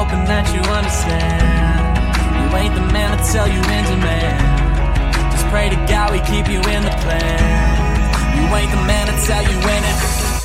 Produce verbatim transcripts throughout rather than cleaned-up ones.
hoping that you understand. You ain't the man to tell you in demand. Just pray to God we keep you in the plan. You ain't the man to tell you when it.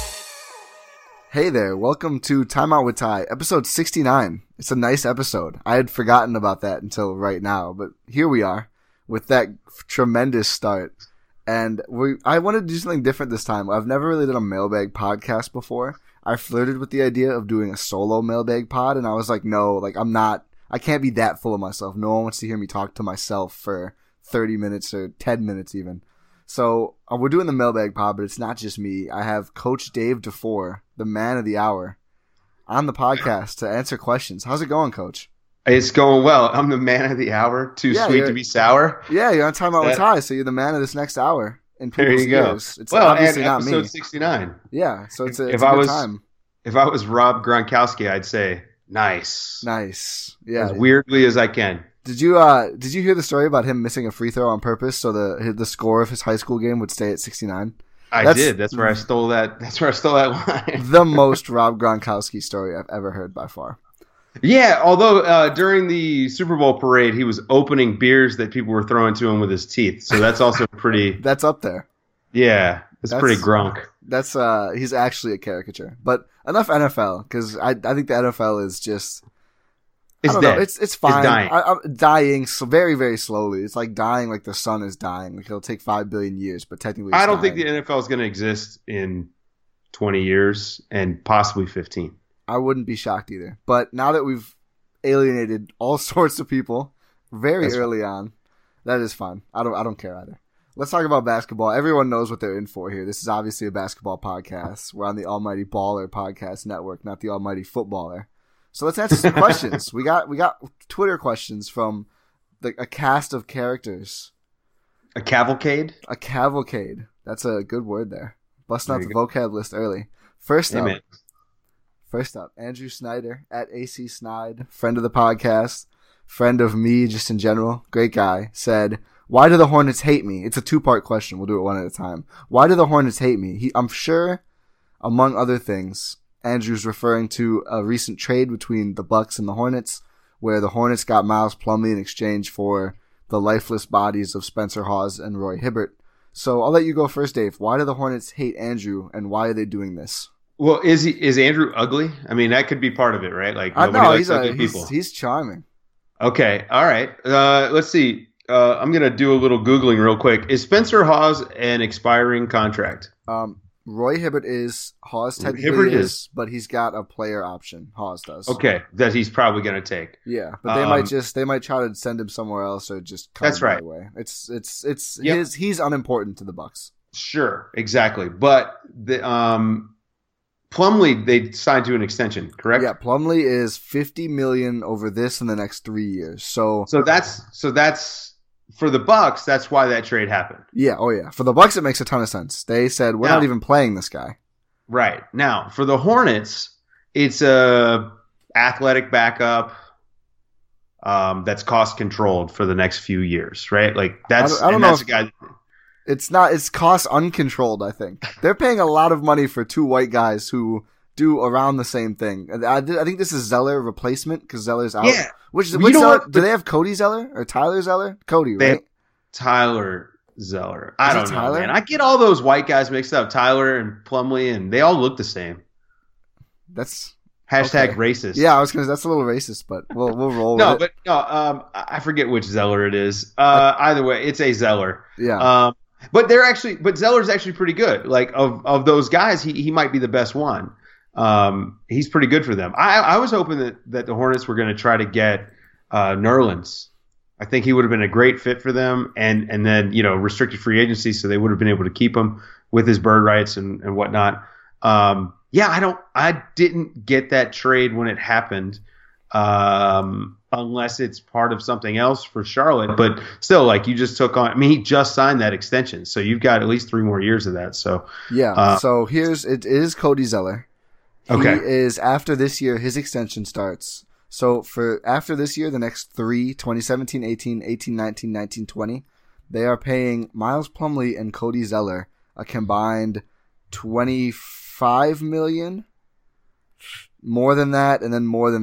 Hey there, welcome to Time Out with Ty, episode sixty-nine. It's a nice episode. I had forgotten about that until right now, but here we are with that tremendous start. And we, I wanted to do something different this time. I've never really done a mailbag podcast before. I flirted with the idea of doing a solo mailbag pod, and I was like, no, like I'm not, I can't be that full of myself. No one wants to hear me talk to myself for thirty minutes or ten minutes even. So uh, we're doing the mailbag pod, but it's not just me. I have Coach Dave DeFore, the man of the hour, on the podcast to answer questions. How's it going, Coach? It's going well. I'm the man of the hour. Too yeah, sweet to be sour. Yeah, you're on Time Out with Ty, so you're the man of this next hour. In there you go. Ears. It's well, obviously and not episode me. sixty-nine. Yeah, so it's a, it's if a I good was, time. If I was Rob Gronkowski, I'd say nice, nice. Yeah, as weirdly as I can. Did you uh did you hear the story about him missing a free throw on purpose so the the score of his high school game would stay at sixty-nine? I that's, did. That's where I stole that. That's where I stole that line. The most Rob Gronkowski story I've ever heard by far. Yeah, although uh, during the Super Bowl parade, he was opening beers that people were throwing to him with his teeth. So that's also pretty. That's up there. Yeah, it's pretty Gronk. That's uh, he's actually a caricature. But enough N F L because I I think the N F L is just. It's dead. Know, it's it's fine. It's dying. I, I'm dying so very very slowly. It's like dying like the sun is dying. Like it'll take five billion years, but technically, it's I don't dying. think the N F L is going to exist in twenty years and possibly fifteen. I wouldn't be shocked either. But now that we've alienated all sorts of people very That's early fine. on, that is fine. I don't I don't care either. Let's talk about basketball. Everyone knows what they're in for here. This is obviously a basketball podcast. We're on the Almighty Baller Podcast Network, not the Almighty Footballer. So let's answer some questions. We got we got Twitter questions from the, a cast of characters. A cavalcade? A cavalcade. That's a good word there. Busting out the go. vocab list early. First Amen. up, first up, Andrew Snyder at A C Snide, friend of the podcast, friend of me just in general, great guy, said, "Why do the Hornets hate me?" It's a two-part question. We'll do it one at a time. Why do the Hornets hate me? He, I'm sure, among other things, Andrew's referring to a recent trade between the Bucks and the Hornets, where the Hornets got Miles Plumlee in exchange for the lifeless bodies of Spencer Hawes and Roy Hibbert. So I'll let you go first, Dave. Why do the Hornets hate Andrew, and why are they doing this? Well, is he is Andrew ugly? I mean, that could be part of it, right? Like uh, nobody no, likes he's ugly a, people. He's, he's charming. Okay, all right. Uh, let's see. Uh, I'm gonna do a little googling real quick. Is Spencer Hawes an expiring contract? Um. Roy Hibbert is. Hawes technically Hibbert is, is, but he's got a player option. Hawes does. Okay, that he's probably going to take. Yeah, but they um, might just they might try to send him somewhere else or just cut that's him right. Right away. It's it's it's yep. his he's unimportant to the Bucks. Sure, exactly. But the um, Plumlee they signed to an extension, correct? Yeah, Plumlee is fifty million over this and the next three years. So so that's so that's. For the Bucks, that's why that trade happened. Yeah, oh yeah. For the Bucks, it makes a ton of sense. They said, we're now, not even playing this guy. Right. Now, for the Hornets, it's a athletic backup um, that's cost controlled for the next few years, right? Like that's, I don't, I don't and know that's if, a guy. It's not, it's cost uncontrolled, I think. They're paying a lot of money for two white guys who do around the same thing. I, I think this is Zeller replacement because Zeller's out. Yeah. Which, which Zeller, what, do they have Cody Zeller or Tyler Zeller? Cody, they right? Have Tyler Zeller. I is don't know, Tyler? man. I get all those white guys mixed up. Tyler and Plumlee, and they all look the same. That's hashtag okay. racist. Yeah, I was gonna. That's a little racist, but we'll we'll roll. no, with but it. no. Um, I forget which Zeller it is. Uh, either way, it's a Zeller. Yeah. Um, but they're actually, but Zeller's actually pretty good. Like of of those guys, he he might be the best one. Um, he's pretty good for them. I I was hoping that that the Hornets were going to try to get uh, Nerlens. I think he would have been a great fit for them, and and then you know restricted free agency, so they would have been able to keep him with his bird rights and and whatnot. Um, yeah, I don't, I didn't get that trade when it happened, um, unless it's part of something else for Charlotte. But still, like you just took on. I mean, he just signed that extension, so you've got at least three more years of that. So yeah. Uh, so here's it is Cody Zeller. He okay. is after this year, his extension starts. So for after this year, the next three, twenty seventeen, eighteen, eighteen, nineteen, nineteen, twenty, they are paying Miles Plumlee and Cody Zeller a combined twenty-five million dollars, more than that, and then more than that.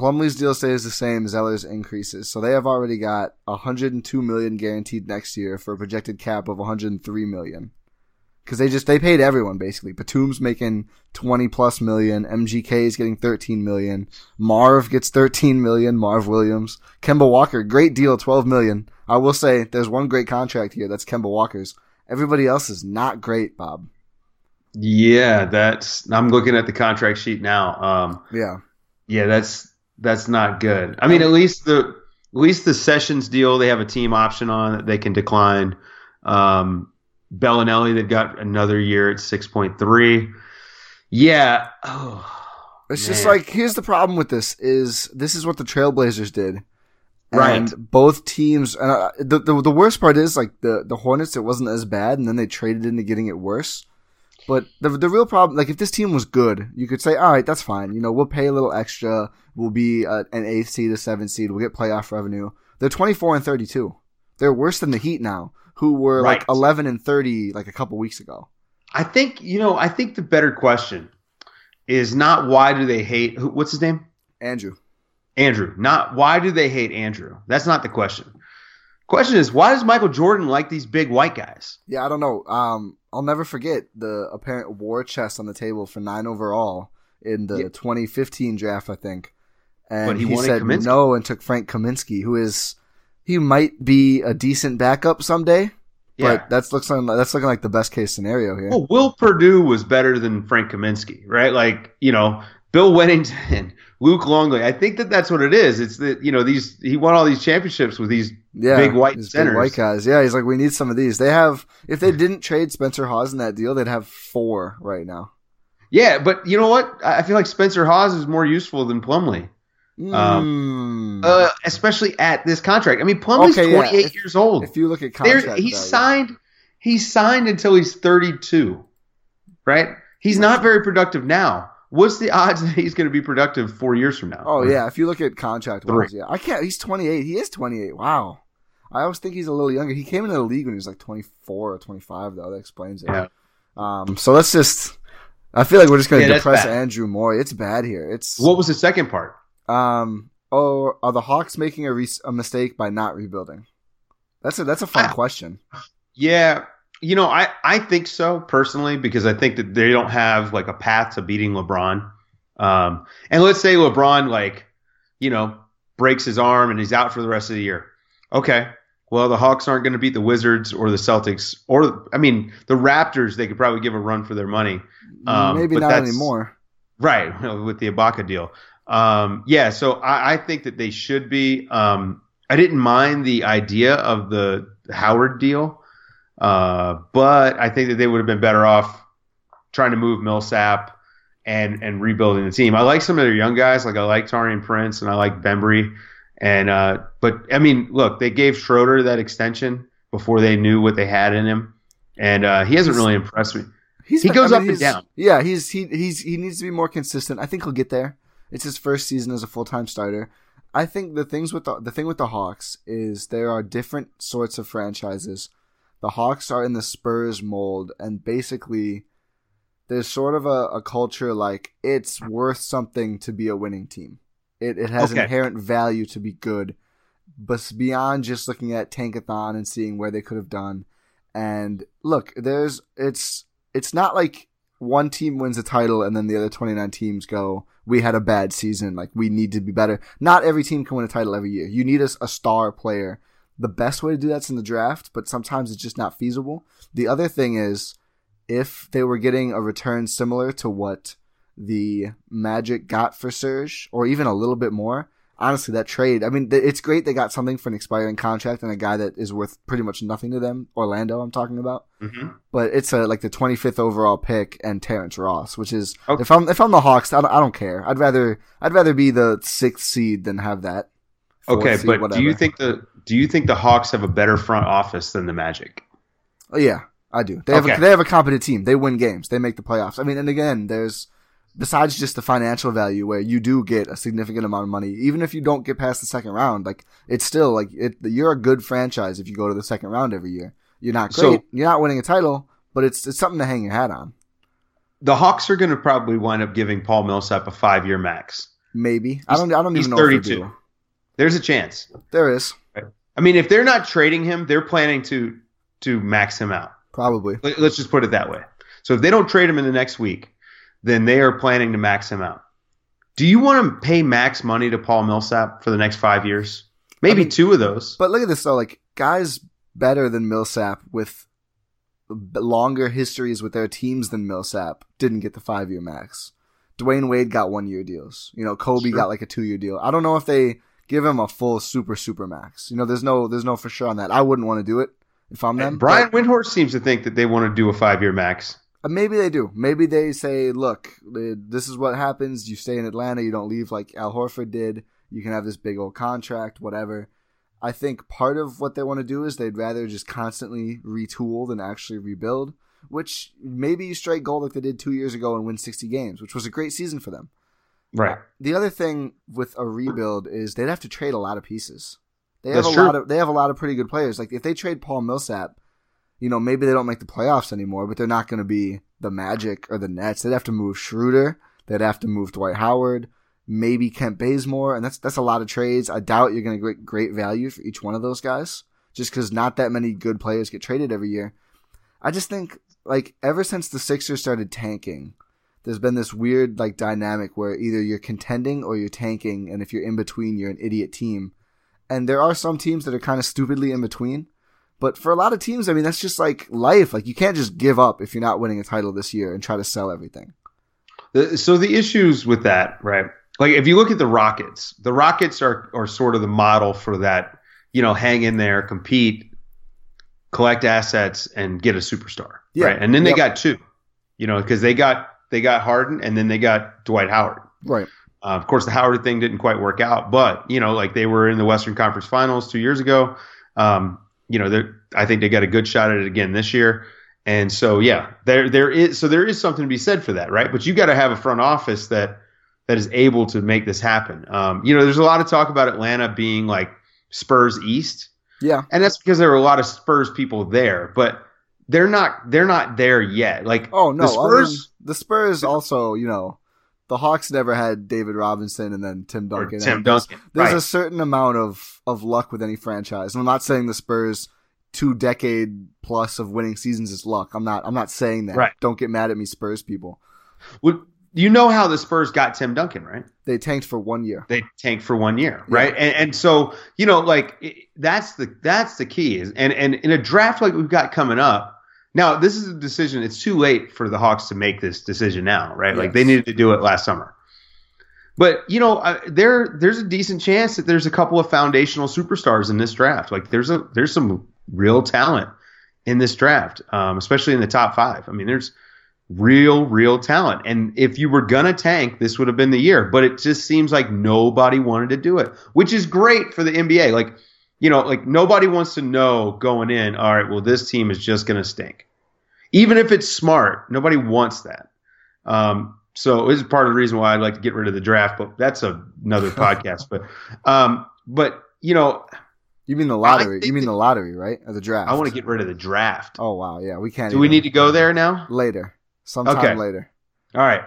Plumlee's deal stays the same. Zeller's increases. So they have already got one hundred two million dollars guaranteed next year for a projected cap of one hundred three million dollars. Because they just, they paid everyone basically. Batum's making twenty plus million. M G K is getting thirteen million. Marv gets thirteen million. Marv Williams. Kemba Walker, great deal, twelve million. I will say there's one great contract here. That's Kemba Walker's. Everybody else is not great, Bob. Yeah, that's, I'm looking at the contract sheet now. Um, yeah. Yeah, that's, that's not good. I mean, at least the, at least the Sessions deal, they have a team option on that they can decline. Um, Bellinelli, they've got another year at six point three. Yeah. Oh, it's man. just like, here's the problem with this is this is what the Trailblazers did. Right. And both teams, and uh, the, the the worst part is like the, the Hornets, it wasn't as bad, and then they traded into getting it worse. But the the real problem, like if this team was good, you could say, all right, that's fine. You know, we'll pay a little extra. We'll be uh, an eighth seed, a seventh seed. We'll get playoff revenue. They're twenty-four and thirty-two. They're worse than the Heat now, who were Right. like eleven and thirty like a couple weeks ago. I think, you know, I think the better question is not why do they hate, who, what's his name? Andrew. Andrew. Not why do they hate Andrew? That's not the question. Question is, why does Michael Jordan like these big white guys? Yeah, I don't know. Um, I'll never forget the apparent war chest on the table for nine overall in the Yeah. twenty fifteen draft, I think. And But he he, wanted said Kaminsky. no and took Frank Kaminsky, who is he might be a decent backup someday, Yeah. but that's looking that's looking like the best case scenario here. Well, Will Perdue was better than Frank Kaminsky, right? Like, you know, Bill Wennington, Luke Longley. I think that that's what it is. It's that, you know, these he won all these championships with these Yeah, big white these centers. big white guys. Yeah, he's like, we need some of these. They have if they didn't trade Spencer Hawes in that deal, they'd have four right now. Yeah, but you know what? I I feel like Spencer Hawes is more useful than Plumlee. Mm. Uh, especially at this contract. I mean, Plumlee's Okay, yeah. twenty-eight If- years old. If you look at There, contract he's value. signed. He's signed until he's thirty-two, right? He's not very productive now. What's the odds that he's going to be productive four years from now? Oh yeah, if you look at contract Three. wise, yeah, I can't. He's twenty-eight. He is twenty-eight. Wow. I always think he's a little younger. He came into the league when he was like twenty-four or twenty-five, though. That explains it. Yeah. Um. So let's just. I feel like we're just going to Yeah, that's depress bad. Andrew more. It's bad here. It's. What was the second part? Um. Oh, are the Hawks making a, re- a mistake by not rebuilding? That's a that's a fun I- question. Yeah, you know, I, I think so personally because I think that they don't have like a path to beating LeBron. Um, and let's say LeBron like, you know, breaks his arm and he's out for the rest of the year. Okay, well the Hawks aren't going to beat the Wizards or the Celtics or I mean the Raptors. They could probably give a run for their money. Um, Maybe but not that's- anymore. Right, with the Ibaka deal. Um, yeah, so I, I think that they should be. Um, I didn't mind the idea of the Howard deal, uh, but I think that they would have been better off trying to move Millsap and and rebuilding the team. I like some of their young guys, like I like Taurean Prince and I like Bembry, and uh, but I mean, look, they gave Schroeder that extension before they knew what they had in him, and uh, he hasn't He's- really impressed me. He's He been- goes I up mean, and he's- down. Yeah, he's he he's he needs to be more consistent. I think he'll get there. It's his first season as a full time starter. I think the things with the the thing with the Hawks is there are different sorts of franchises. The Hawks are in the Spurs mold, and basically there's sort of a, a culture like it's worth something to be a winning team. It it has Okay. inherent value to be good, but beyond just looking at Tankathon and seeing where they could have done. And look, there's it's it's not like one team wins a title and then the other twenty-nine teams go, we had a bad season, like we need to be better. Not every team can win a title every year. You need a, a star player. The best way to do that's in the draft, but sometimes it's just not feasible. The other thing is, if they were getting a return similar to what the Magic got for Serge, or even a little bit more, honestly, that trade, I mean, th- it's great they got something for an expiring contract and a guy that is worth pretty much nothing to them. Orlando, I'm talking about. Mm-hmm. But it's a, like the twenty-fifth overall pick and Terrence Ross, which is, Okay. if I'm if I'm the Hawks, I don't, I don't care. I'd rather I'd rather be the sixth seed than have that. fourth Okay, seed, but whatever. do you think the do you think the Hawks have a better front office than the Magic? Oh, yeah, I do. They have Okay. a, they have a competent team. They win games. They make the playoffs. I mean, and again, there's besides just the financial value where you do get a significant amount of money, even if you don't get past the second round, like it's still like it. You're a good franchise if you go to the second round every year. You're not great. So- You're not winning a title, but it's it's something to hang your hat on. The Hawks are going to probably wind up giving Paul Millsap a five-year max. Maybe. I don't I don't He's even know thirty-two. if they do. There's a chance. There is. I mean, if they're not trading him, they're planning to to max him out. Probably. Let's just put it that way. So if they don't trade him in the next week, then they are planning to max him out. Do you want to pay max money to Paul Millsap for the next five years? Maybe I mean, two of those. But look at this, though. Like, guys better than Millsap with longer histories with their teams than Millsap didn't get the five-year max. Dwayne Wade got one-year deals. You know, Kobe sure. got like a two-year deal. I don't know if they give him a full super, super max. You know, there's no there's no for sure on that. I wouldn't want to do it if I'm them. And Brian but, Windhorst seems to think that they want to do a five-year max. Maybe they do. Maybe they say, look, this is what happens. You stay in Atlanta. You don't leave like Al Horford did. You can have this big old contract, whatever. I think part of what they want to do is they'd rather just constantly retool than actually rebuild, which maybe you strike gold like they did two years ago and win sixty games, which was a great season for them. Right. The other thing with a rebuild is they'd have to trade a lot of pieces. They have That's a true. lot of they have a lot of pretty good players. Like if they trade Paul Millsap, you know, maybe they don't make the playoffs anymore, but they're not going to be the Magic or the Nets. They'd have to move Schroeder. They'd have to move Dwight Howard, maybe Kent Bazemore, and that's that's a lot of trades. I doubt you're going to get great value for each one of those guys, just because not that many good players get traded every year. I just think, like, ever since the Sixers started tanking, there's been this weird like dynamic where either you're contending or you're tanking, and if you're in between, you're an idiot team. And there are some teams that are kind of stupidly in between. But for a lot of teams, I mean, that's just like life. Like, you can't just give up if you're not winning a title this year and try to sell everything. So the issues with that, right? Like, if you look at the Rockets, the Rockets are, are sort of the model for that, you know, hang in there, compete, collect assets, and get a superstar, yeah. right? And then they yep. got two, you know, because they got they got Harden and then they got Dwight Howard. Right. Uh, of course, the Howard thing didn't quite work out, but, you know, like they were in the Western Conference Finals two years ago. Um, you know, I think they got a good shot at it again this year. And so, yeah, there there is so there is something to be said for that, right? But you got to have a front office that that is able to make this happen. Um, you know, there's a lot of talk about Atlanta being like Spurs East. Yeah. And that's because there are a lot of Spurs people there, but they're not they're not there yet. Like, oh, no, the Spurs, I mean, the Spurs also, you know, the Hawks never had David Robinson and then Tim Duncan. Tim there's, Duncan. There's right. a certain amount of, of luck with any franchise. And I'm not saying the Spurs two decade plus of winning seasons is luck. I'm not I'm not saying that. Right. Don't get mad at me, Spurs people. Well, you know how the Spurs got Tim Duncan, right? They tanked for one year. They tanked for one year, right? Yeah. And and so, you know, like it, that's the that's the key is and and in a draft like we've got coming up. Now, this is a decision. It's too late for the Hawks to make this decision now, right? Yes. Like they needed to do it last summer. But, you know, uh, there there's a decent chance that there's a couple of foundational superstars in this draft. Like there's a there's some real talent in this draft, um, especially in the top five. I mean, there's real, real talent. And if you were going to tank, this would have been the year. But it just seems like nobody wanted to do it, which is great for the N B A. Like, you know, like nobody wants to know going in, all right, well, this team is just going to stink. Even if it's smart, nobody wants that. Um, so this is part of the reason why I'd like to get rid of the draft, but that's a, another podcast. But, um, but you know, you mean the lottery? You mean the lottery, right? Or the draft? I want to get rid of the draft. Oh wow, yeah, we can't. Do we need to go there now? Later, sometime okay. later. All right.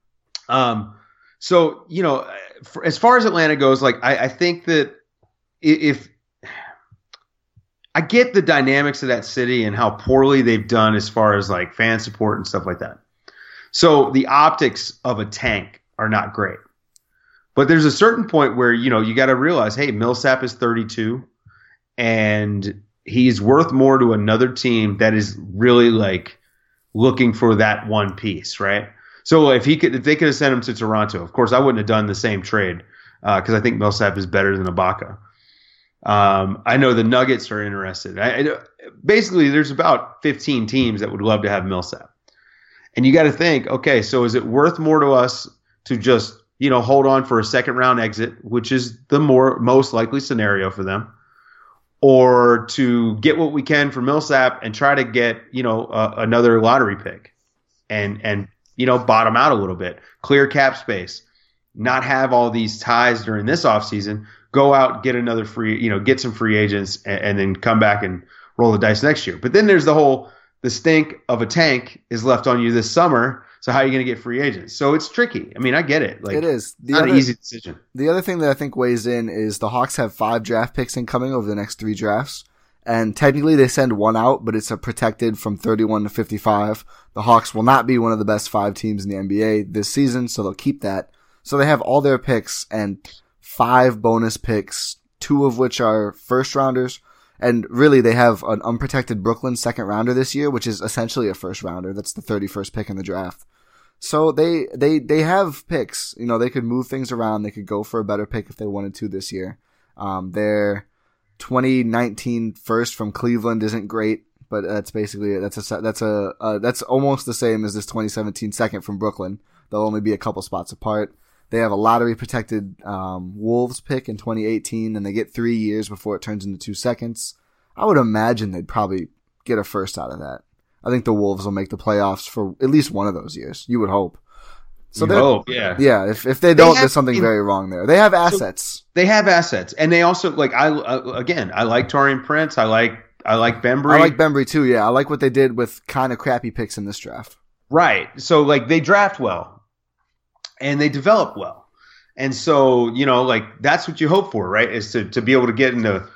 Um, so you know, for, as far as Atlanta goes, like I, I think that if I get the dynamics of that city and how poorly they've done as far as like fan support and stuff like that. So the optics of a tank are not great. But there's a certain point where, you know, you got to realize, hey, Millsap is thirty-two and he's worth more to another team that is really like looking for that one piece, right? So if he could, if they could have sent him to Toronto, of course, I wouldn't have done the same trade because uh, I think Millsap is better than Ibaka. Um, I know the Nuggets are interested. I, I, basically, there's about fifteen teams that would love to have Millsap. And you got to think, okay, so is it worth more to us to just, you know, hold on for a second round exit, which is the more most likely scenario for them, or to get what we can for Millsap and try to get, you know, uh, another lottery pick and, and, you know, bottom out a little bit, clear cap space, not have all these ties during this offseason, go out, get another free, you know, get some free agents and, and then come back and roll the dice next year. But then there's the whole, the stink of a tank is left on you this summer. So how are you going to get free agents? So it's tricky. I mean, I get it. Like, it is. The not other, an easy decision. The other thing that I think weighs in is the Hawks have five draft picks incoming over the next three drafts. And technically they send one out, but it's a protected from thirty-one to fifty-five. The Hawks will not be one of the best five teams in the N B A this season, so they'll keep that. So they have all their picks and five bonus picks, two of which are first rounders. And really they have an unprotected Brooklyn second rounder this year, which is essentially a first rounder. That's the thirty-first pick in the draft. So they, they, they have picks. You know, they could move things around. They could go for a better pick if they wanted to this year. Um, they're twenty nineteen first from Cleveland isn't great, but that's basically it. That's a that's a uh, that's almost the same as this twenty seventeen second from Brooklyn. They'll only be a couple spots apart. They have a lottery protected um, Wolves pick in twenty eighteen, and they get three years before it turns into two seconds. I would imagine they'd probably get a first out of that. I think the Wolves will make the playoffs for at least one of those years. You would hope. So you hope, yeah, yeah. If if they don't, they have, there's something very wrong there. They have assets. So they have assets, and they also like I uh, again. I like Taurean Prince. I like I like Bembry. I like Bembry too. Yeah, I like what they did with kind of crappy picks in this draft. Right. So like they draft well, and they develop well, and so you know like that's what you hope for, right? Is to to be able to get into.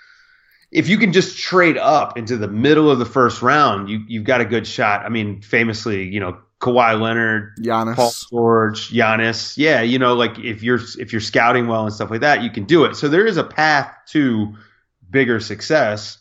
If you can just trade up into the middle of the first round, you you've got a good shot. I mean, famously, you know. Kawhi Leonard, Giannis, Paul George, Giannis. Yeah, you know, like if you're if you're scouting well and stuff like that, you can do it. So there is a path to bigger success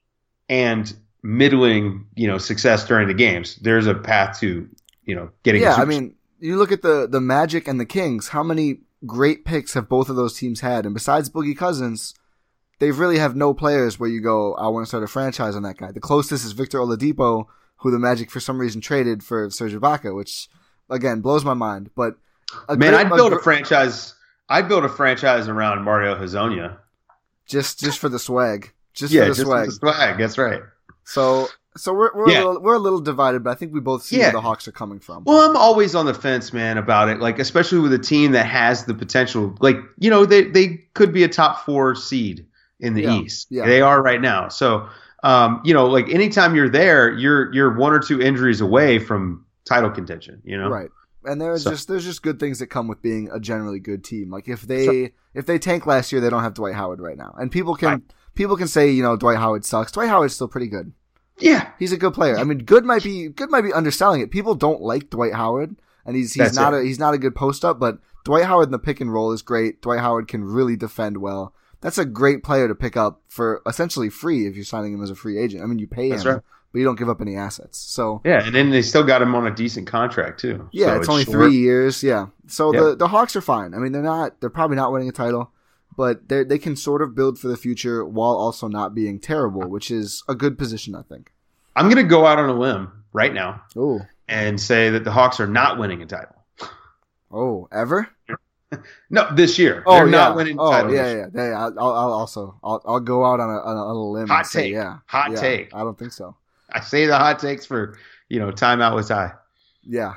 and middling, you know, success during the games. There's a path to, you know, getting. Yeah, a I mean, you look at the the Magic and the Kings. How many great picks have both of those teams had? And besides Boogie Cousins, they really have no players where you go, I want to start a franchise on that guy. The closest is Victor Oladipo, who the Magic for some reason traded for Serge Ibaka, which again blows my mind. But man, great, I'd build a, a franchise. I'd build a franchise around Mario Hezonja, just just for the swag, just yeah, for the just swag. For the swag. That's right. So so we're we're, yeah. a little, we're a little divided, but I think we both see yeah. where the Hawks are coming from. Well, I'm always on the fence, man, about it. Like especially with a team that has the potential. Like you know, they they could be a top four seed in the yeah. East. Yeah. They are right now. So. Um, you know, like anytime you're there, you're you're one or two injuries away from title contention. You know, right? And there's so. just there's just good things that come with being a generally good team. Like if they so, if they tank last year, they don't have Dwight Howard right now, and people can right. people can say you know Dwight Howard sucks. Dwight Howard's still pretty good. Yeah, he's a good player. I mean, good might be good might be underselling it. People don't like Dwight Howard, and he's he's That's not it. a he's not a good post up. But Dwight Howard in the pick and roll is great. Dwight Howard can really defend well. That's a great player to pick up for essentially free if you're signing him as a free agent. I mean, you pay That's him, right. but you don't give up any assets. So yeah, and then they still got him on a decent contract too. Yeah, so it's, it's only short. three years. Yeah, so yeah. the the Hawks are fine. I mean, they're not. They're probably not winning a title, but they they can sort of build for the future while also not being terrible, which is a good position, I think. I'm gonna go out on a limb right now Oh, and say that the Hawks are not winning a title. oh, ever? No, this year. Oh, They're yeah. not winning the oh, title. yeah, this yeah, year. yeah, yeah. I'll, I'll also, I'll, I'll go out on a, on a, on a limb. Hot and say, take. yeah, Hot yeah, take. I don't think so. I say the hot takes for you know timeout with Ty. Yeah,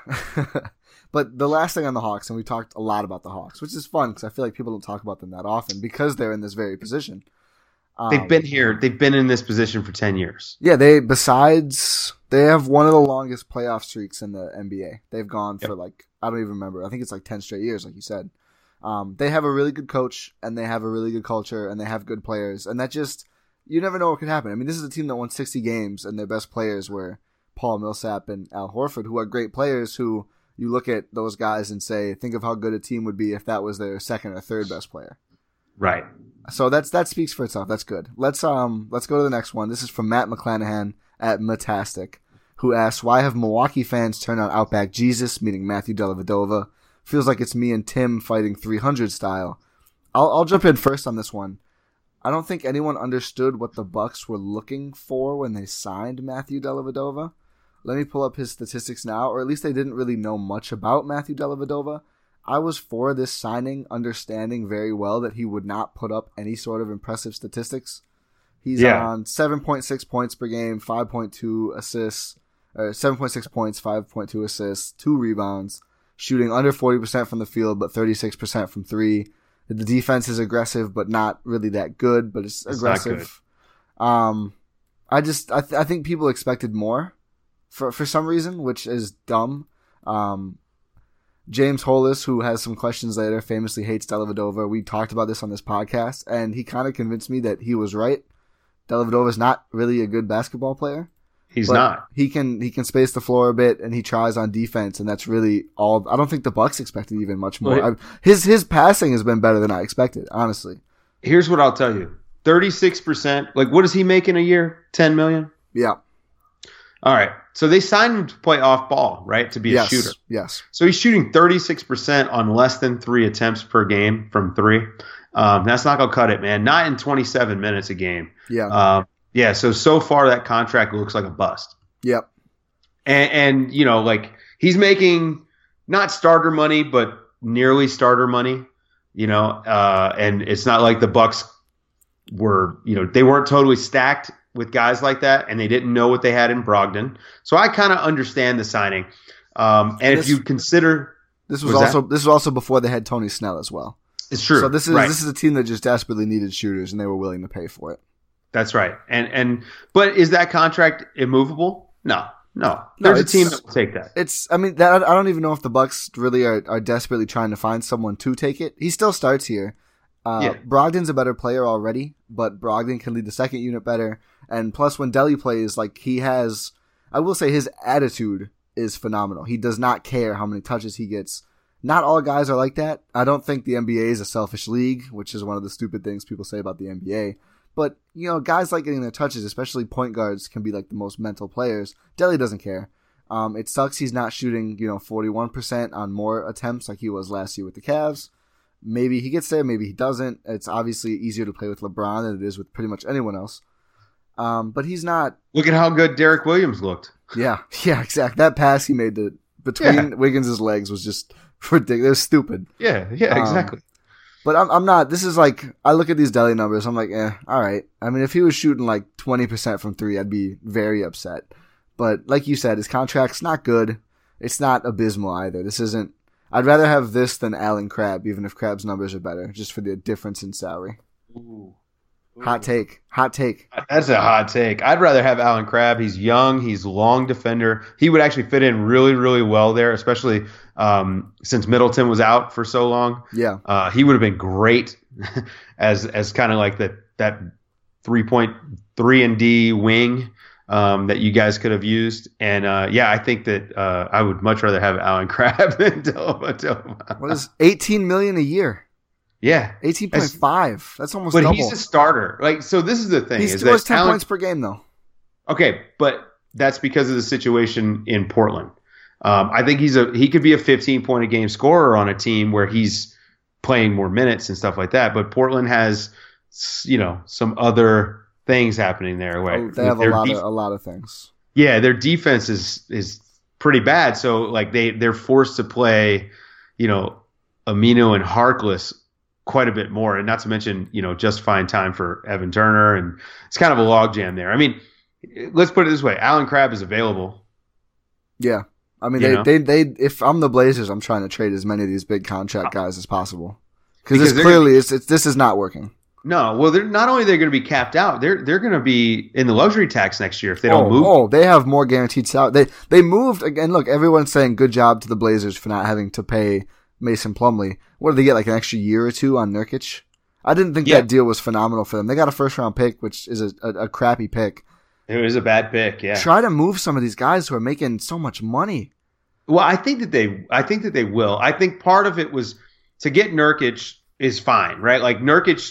but the last thing on the Hawks, and we talked a lot about the Hawks, which is fun because I feel like people don't talk about them that often because they're in this very position. Um, They've been here. They've been in this position for ten years. Yeah, they besides they have one of the longest playoff streaks in the N B A. They've gone Yep. for like I don't even remember. I think it's like ten straight years, like you said. Um, they have a really good coach, and they have a really good culture, and they have good players, and that just you never know what could happen. I mean, this is a team that won sixty games, and their best players were Paul Millsap and Al Horford, who are great players. Who you look at those guys and say, think of how good a team would be if that was their second or third best player. Right. So that's that speaks for itself. That's good. Let's um let's go to the next one. This is from Matt McClanahan at Matastic, who asks, why have Milwaukee fans turned on Outback Jesus, meaning Matthew Dellavedova? Feels like it's me and Tim fighting three hundred style. I'll I'll jump in first on this one. I don't think anyone understood what the Bucks were looking for when they signed Matthew Dellavedova. Let me pull up his statistics now, or at least they didn't really know much about Matthew Dellavedova. I was for this signing, understanding very well that he would not put up any sort of impressive statistics. He's Yeah. on seven point six points per game, five point two assists, or seven point six points, five point two assists, two rebounds, shooting under forty percent from the field, but thirty-six percent from three. The defense is aggressive, but not really that good, but it's, It's not aggressive. Um, I just, I, th- I think people expected more for, for some reason, which is dumb. Um, James Hollis, who has some questions later, famously hates Dellavedova. We talked about this on this podcast, and he kind of convinced me that he was right. Dellavedova is not really a good basketball player. He's not. He can he can space the floor a bit, and he tries on defense, and that's really all. I don't think the Bucks expected even much more. Well, I, his his passing has been better than I expected, honestly. Here's what I'll tell you: thirty-six percent. Like, what does he make in a year? Ten million. Yeah. All right. So they signed him to play off ball, right? To be yes, a shooter. Yes. So he's shooting thirty-six percent on less than three attempts per game from three. Um, that's not gonna cut it, man. Not in twenty-seven minutes a game. Yeah. Um, Yeah, so so far that contract looks like a bust. Yep. And, and you know, like he's making not starter money, but nearly starter money. You know, uh, and it's not like the Bucks were, you know, they weren't totally stacked with guys like that, and they didn't know what they had in Brogdon. So I kind of understand the signing. Um, and, and this, if you consider this was, was also that? this was also before they had Tony Snell as well. It's true. So this is right. this is a team that just desperately needed shooters, and they were willing to pay for it. That's right. And and but is that contract immovable? No, no. There's no, a team that will take that. It's. I mean, that, I don't even know if the Bucks really are, are desperately trying to find someone to take it. He still starts here. Uh, yeah. Brogdon's a better player already, but Brogdon can lead the second unit better. And plus, when Delly plays, like he has, I will say his attitude is phenomenal. He does not care how many touches he gets. Not all guys are like that. I don't think the N B A is a selfish league, which is one of the stupid things people say about the N B A. But, you know, guys like getting their touches, especially point guards, can be like the most mental players. Delly doesn't care. Um, it sucks he's not shooting, you know, forty-one percent on more attempts like he was last year with the Cavs. Maybe he gets there, maybe he doesn't. It's obviously easier to play with LeBron than it is with pretty much anyone else. Um, but he's not. Look at how good Derek Williams looked. Yeah, yeah, exactly. That pass he made to, between yeah. Wiggins' legs was just ridiculous. It was stupid. Yeah, yeah, exactly. Um, But I'm I'm not. This is like, I look at these Delly numbers. I'm like, eh, all right. I mean, if he was shooting like twenty percent from three, I'd be very upset. But like you said, his contract's not good. It's not abysmal either. This isn't. I'd rather have this than Allen Crabbe, even if Crabbe's numbers are better, just for the difference in salary. Ooh. Ooh. Hot take. Hot take. That's a hot take. I'd rather have Allen Crabbe. He's young. He's long defender. He would actually fit in really, really well there, especially um, since Middleton was out for so long. Yeah. Uh, he would have been great as as kind of like the, that three point three and D wing um, that you guys could have used. And uh, yeah, I think that uh, I would much rather have Allen Crabbe than Dellavedova. What is eighteen million dollars a year? Yeah, eighteen point five. That's almost but double. But he's a starter. Like, so this is the thing. He is scores that ten Allen, points per game, though. Okay, but that's because of the situation in Portland. Um, I think he's a he could be a fifteen point a game scorer on a team where he's playing more minutes and stuff like that. But Portland has, you know, some other things happening there. Where oh, they have a lot def- of a lot of things. Yeah, their defense is is pretty bad. So like they they're forced to play, you know, Amino and Harkless quite a bit more, and not to mention, you know, just find time for Evan Turner, and it's kind of a logjam there. I mean, let's put it this way: Allen Crabbe is available. Yeah, I mean, You they, know? they, they. If I'm the Blazers, I'm trying to trade as many of these big contract guys as possible Because because they're clearly gonna it's, it's this is not working. No, well, they're not only they're going to be capped out, they're they're going to be in the luxury tax next year if they don't oh, move. Oh, they have more guaranteed salary. They they moved again. Look, everyone's saying good job to the Blazers for not having to pay Mason Plumlee. What did they get? Like an extra year or two on Nurkic? I didn't think Yeah. that deal was phenomenal for them. They got a first round pick, which is a, a, a crappy pick. It was a bad pick, yeah. Try to move some of these guys who are making so much money. Well, I think that they, I think that they will. I think part of it was to get Nurkic is fine, right? Like Nurkic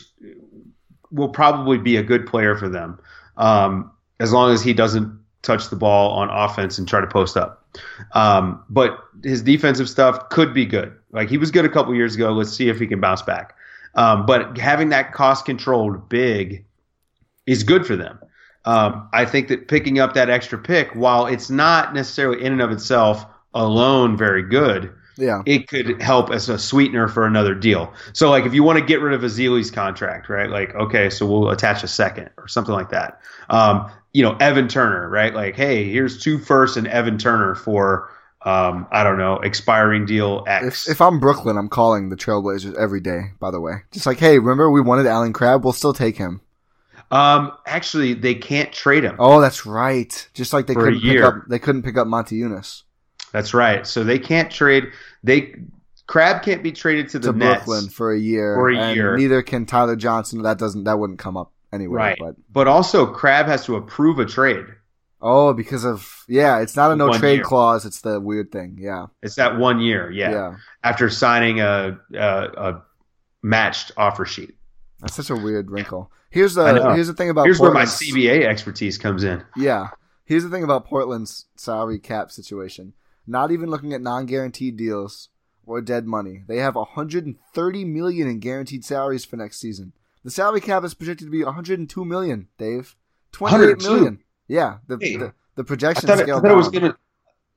will probably be a good player for them, um, as long as he doesn't touch the ball on offense and try to post up. Um, but his defensive stuff could be good. Like he was good a couple years ago. Let's see if he can bounce back. Um, but having that cost controlled big is good for them. Um, I think that picking up that extra pick, while it's not necessarily in and of itself alone very good, Yeah. it could help as a sweetener for another deal. So, like, if you want to get rid of Azili's contract, right? Like, okay, so we'll attach a second or something like that. Um, you know, Evan Turner, right? Like, hey, here's two firsts and Evan Turner for, um, I don't know, expiring deal X. If, if I'm Brooklyn, I'm calling the Trailblazers every day, by the way. Just like, hey, remember we wanted Allen Crabbe? We'll still take him. Um, actually, they can't trade him. Oh, that's right. Just like they For a couldn't pick year. up, they couldn't pick up Monty Eunice. That's right. So they can't trade. They Crabbe can't be traded to the to Nets Brooklyn for a year. For a and year. Neither can Tyler Johnson. That doesn't. That wouldn't come up anyway. Right. But but also Crabbe has to approve a trade. oh, because of yeah, it's not a no One trade year. clause. It's the weird thing. Yeah. It's that one year. Yeah. Yeah. After signing a, a a matched offer sheet. That's such a weird wrinkle. Here's I know. the here's the thing about Here's where my Portland's- C B A expertise comes in. Yeah. Here's the thing about Portland's salary cap situation. Not even looking at non-guaranteed deals or dead money. They have one hundred thirty million dollars in guaranteed salaries for next season. The salary cap is projected to be one hundred two million dollars, Dave. twenty-eight million dollars. Yeah. The, Hey, the, the I projection thought, it, I scaled thought it was down. gonna.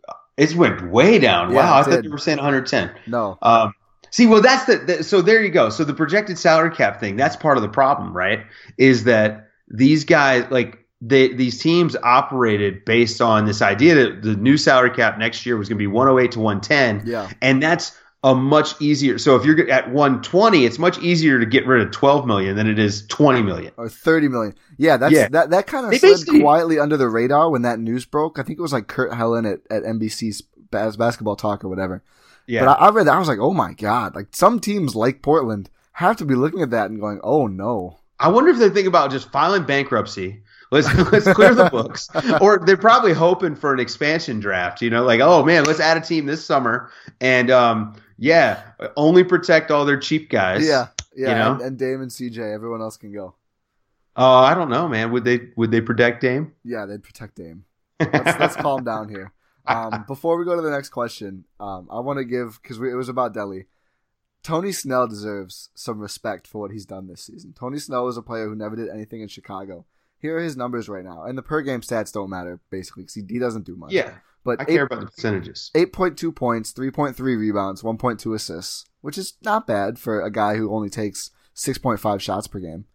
It went way down. Yeah, Wow, it I thought did. you were saying one hundred ten. No. Um, see, well, that's the, the so there you go. So the projected salary cap thing, that's part of the problem, right? Is that these guys like they these teams operated based on this idea that the new salary cap next year was going to be one oh eight to one ten, Yeah. and that's a much easier. So if you're at one twenty, it's much easier to get rid of twelve million than it is twenty million. Or thirty million. Yeah, that's Yeah. that that kind of They slid basically- quietly under the radar when that news broke. I think it was like Kurt Helen at, at N B C's Bas- Basketball Talk or whatever. Yeah, But I, I read that. I was like, oh my God. Like some teams like Portland have to be looking at that and going, oh no. I wonder if they think about just filing bankruptcy. Let's let's clear the books, or they're probably hoping for an expansion draft. You know, like oh man, let's add a team this summer, and um, yeah, only protect all their cheap guys. Yeah. Yeah. You know? and, and Dame and C J, everyone else can go. Oh, I don't know, man. Would they would they protect Dame? Yeah, they'd protect Dame. Let's, let's calm down here. Um, before we go to the next question, um, I want to give, because it was about Delhi, Tony Snell deserves some respect for what he's done this season. Tony Snell was a player who never did anything in Chicago. Here are his numbers right now. And the per-game stats don't matter, basically, because he, he doesn't do much. Yeah, But I eight, care about the percentages. eight point two points, three point three rebounds, one point two assists, which is not bad for a guy who only takes six point five shots per game.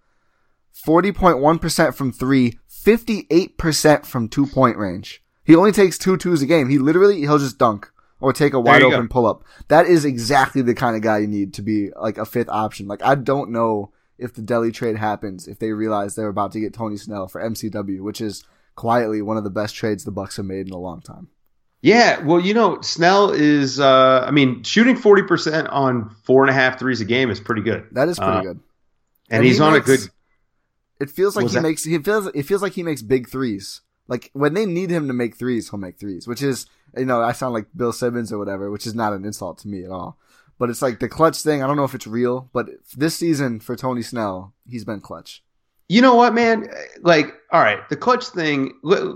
forty point one percent from three, fifty-eight percent from two-point range. He only takes two twos a game. He literally, he'll just dunk or take a There wide you open go. pull up. That is exactly the kind of guy you need to be like a fifth option. Like, I don't know if the Delhi trade happens, if they realize they're about to get Tony Snell for M C W, which is quietly one of the best trades the Bucks have made in a long time. Yeah, well, you know, Snell is, uh, I mean, shooting forty percent on four and a half threes a game is pretty good. That is pretty Uh, good. And, And he's he on makes- a good. It feels like Was he that- makes, he feels, it feels like he makes big threes. Like, when they need him to make threes, he'll make threes, which is, you know, I sound like Bill Simmons or whatever, which is not an insult to me at all. But it's like the clutch thing. I don't know if it's real, but this season for Tony Snell, he's been clutch. You know what, man? Like, all right, the clutch thing,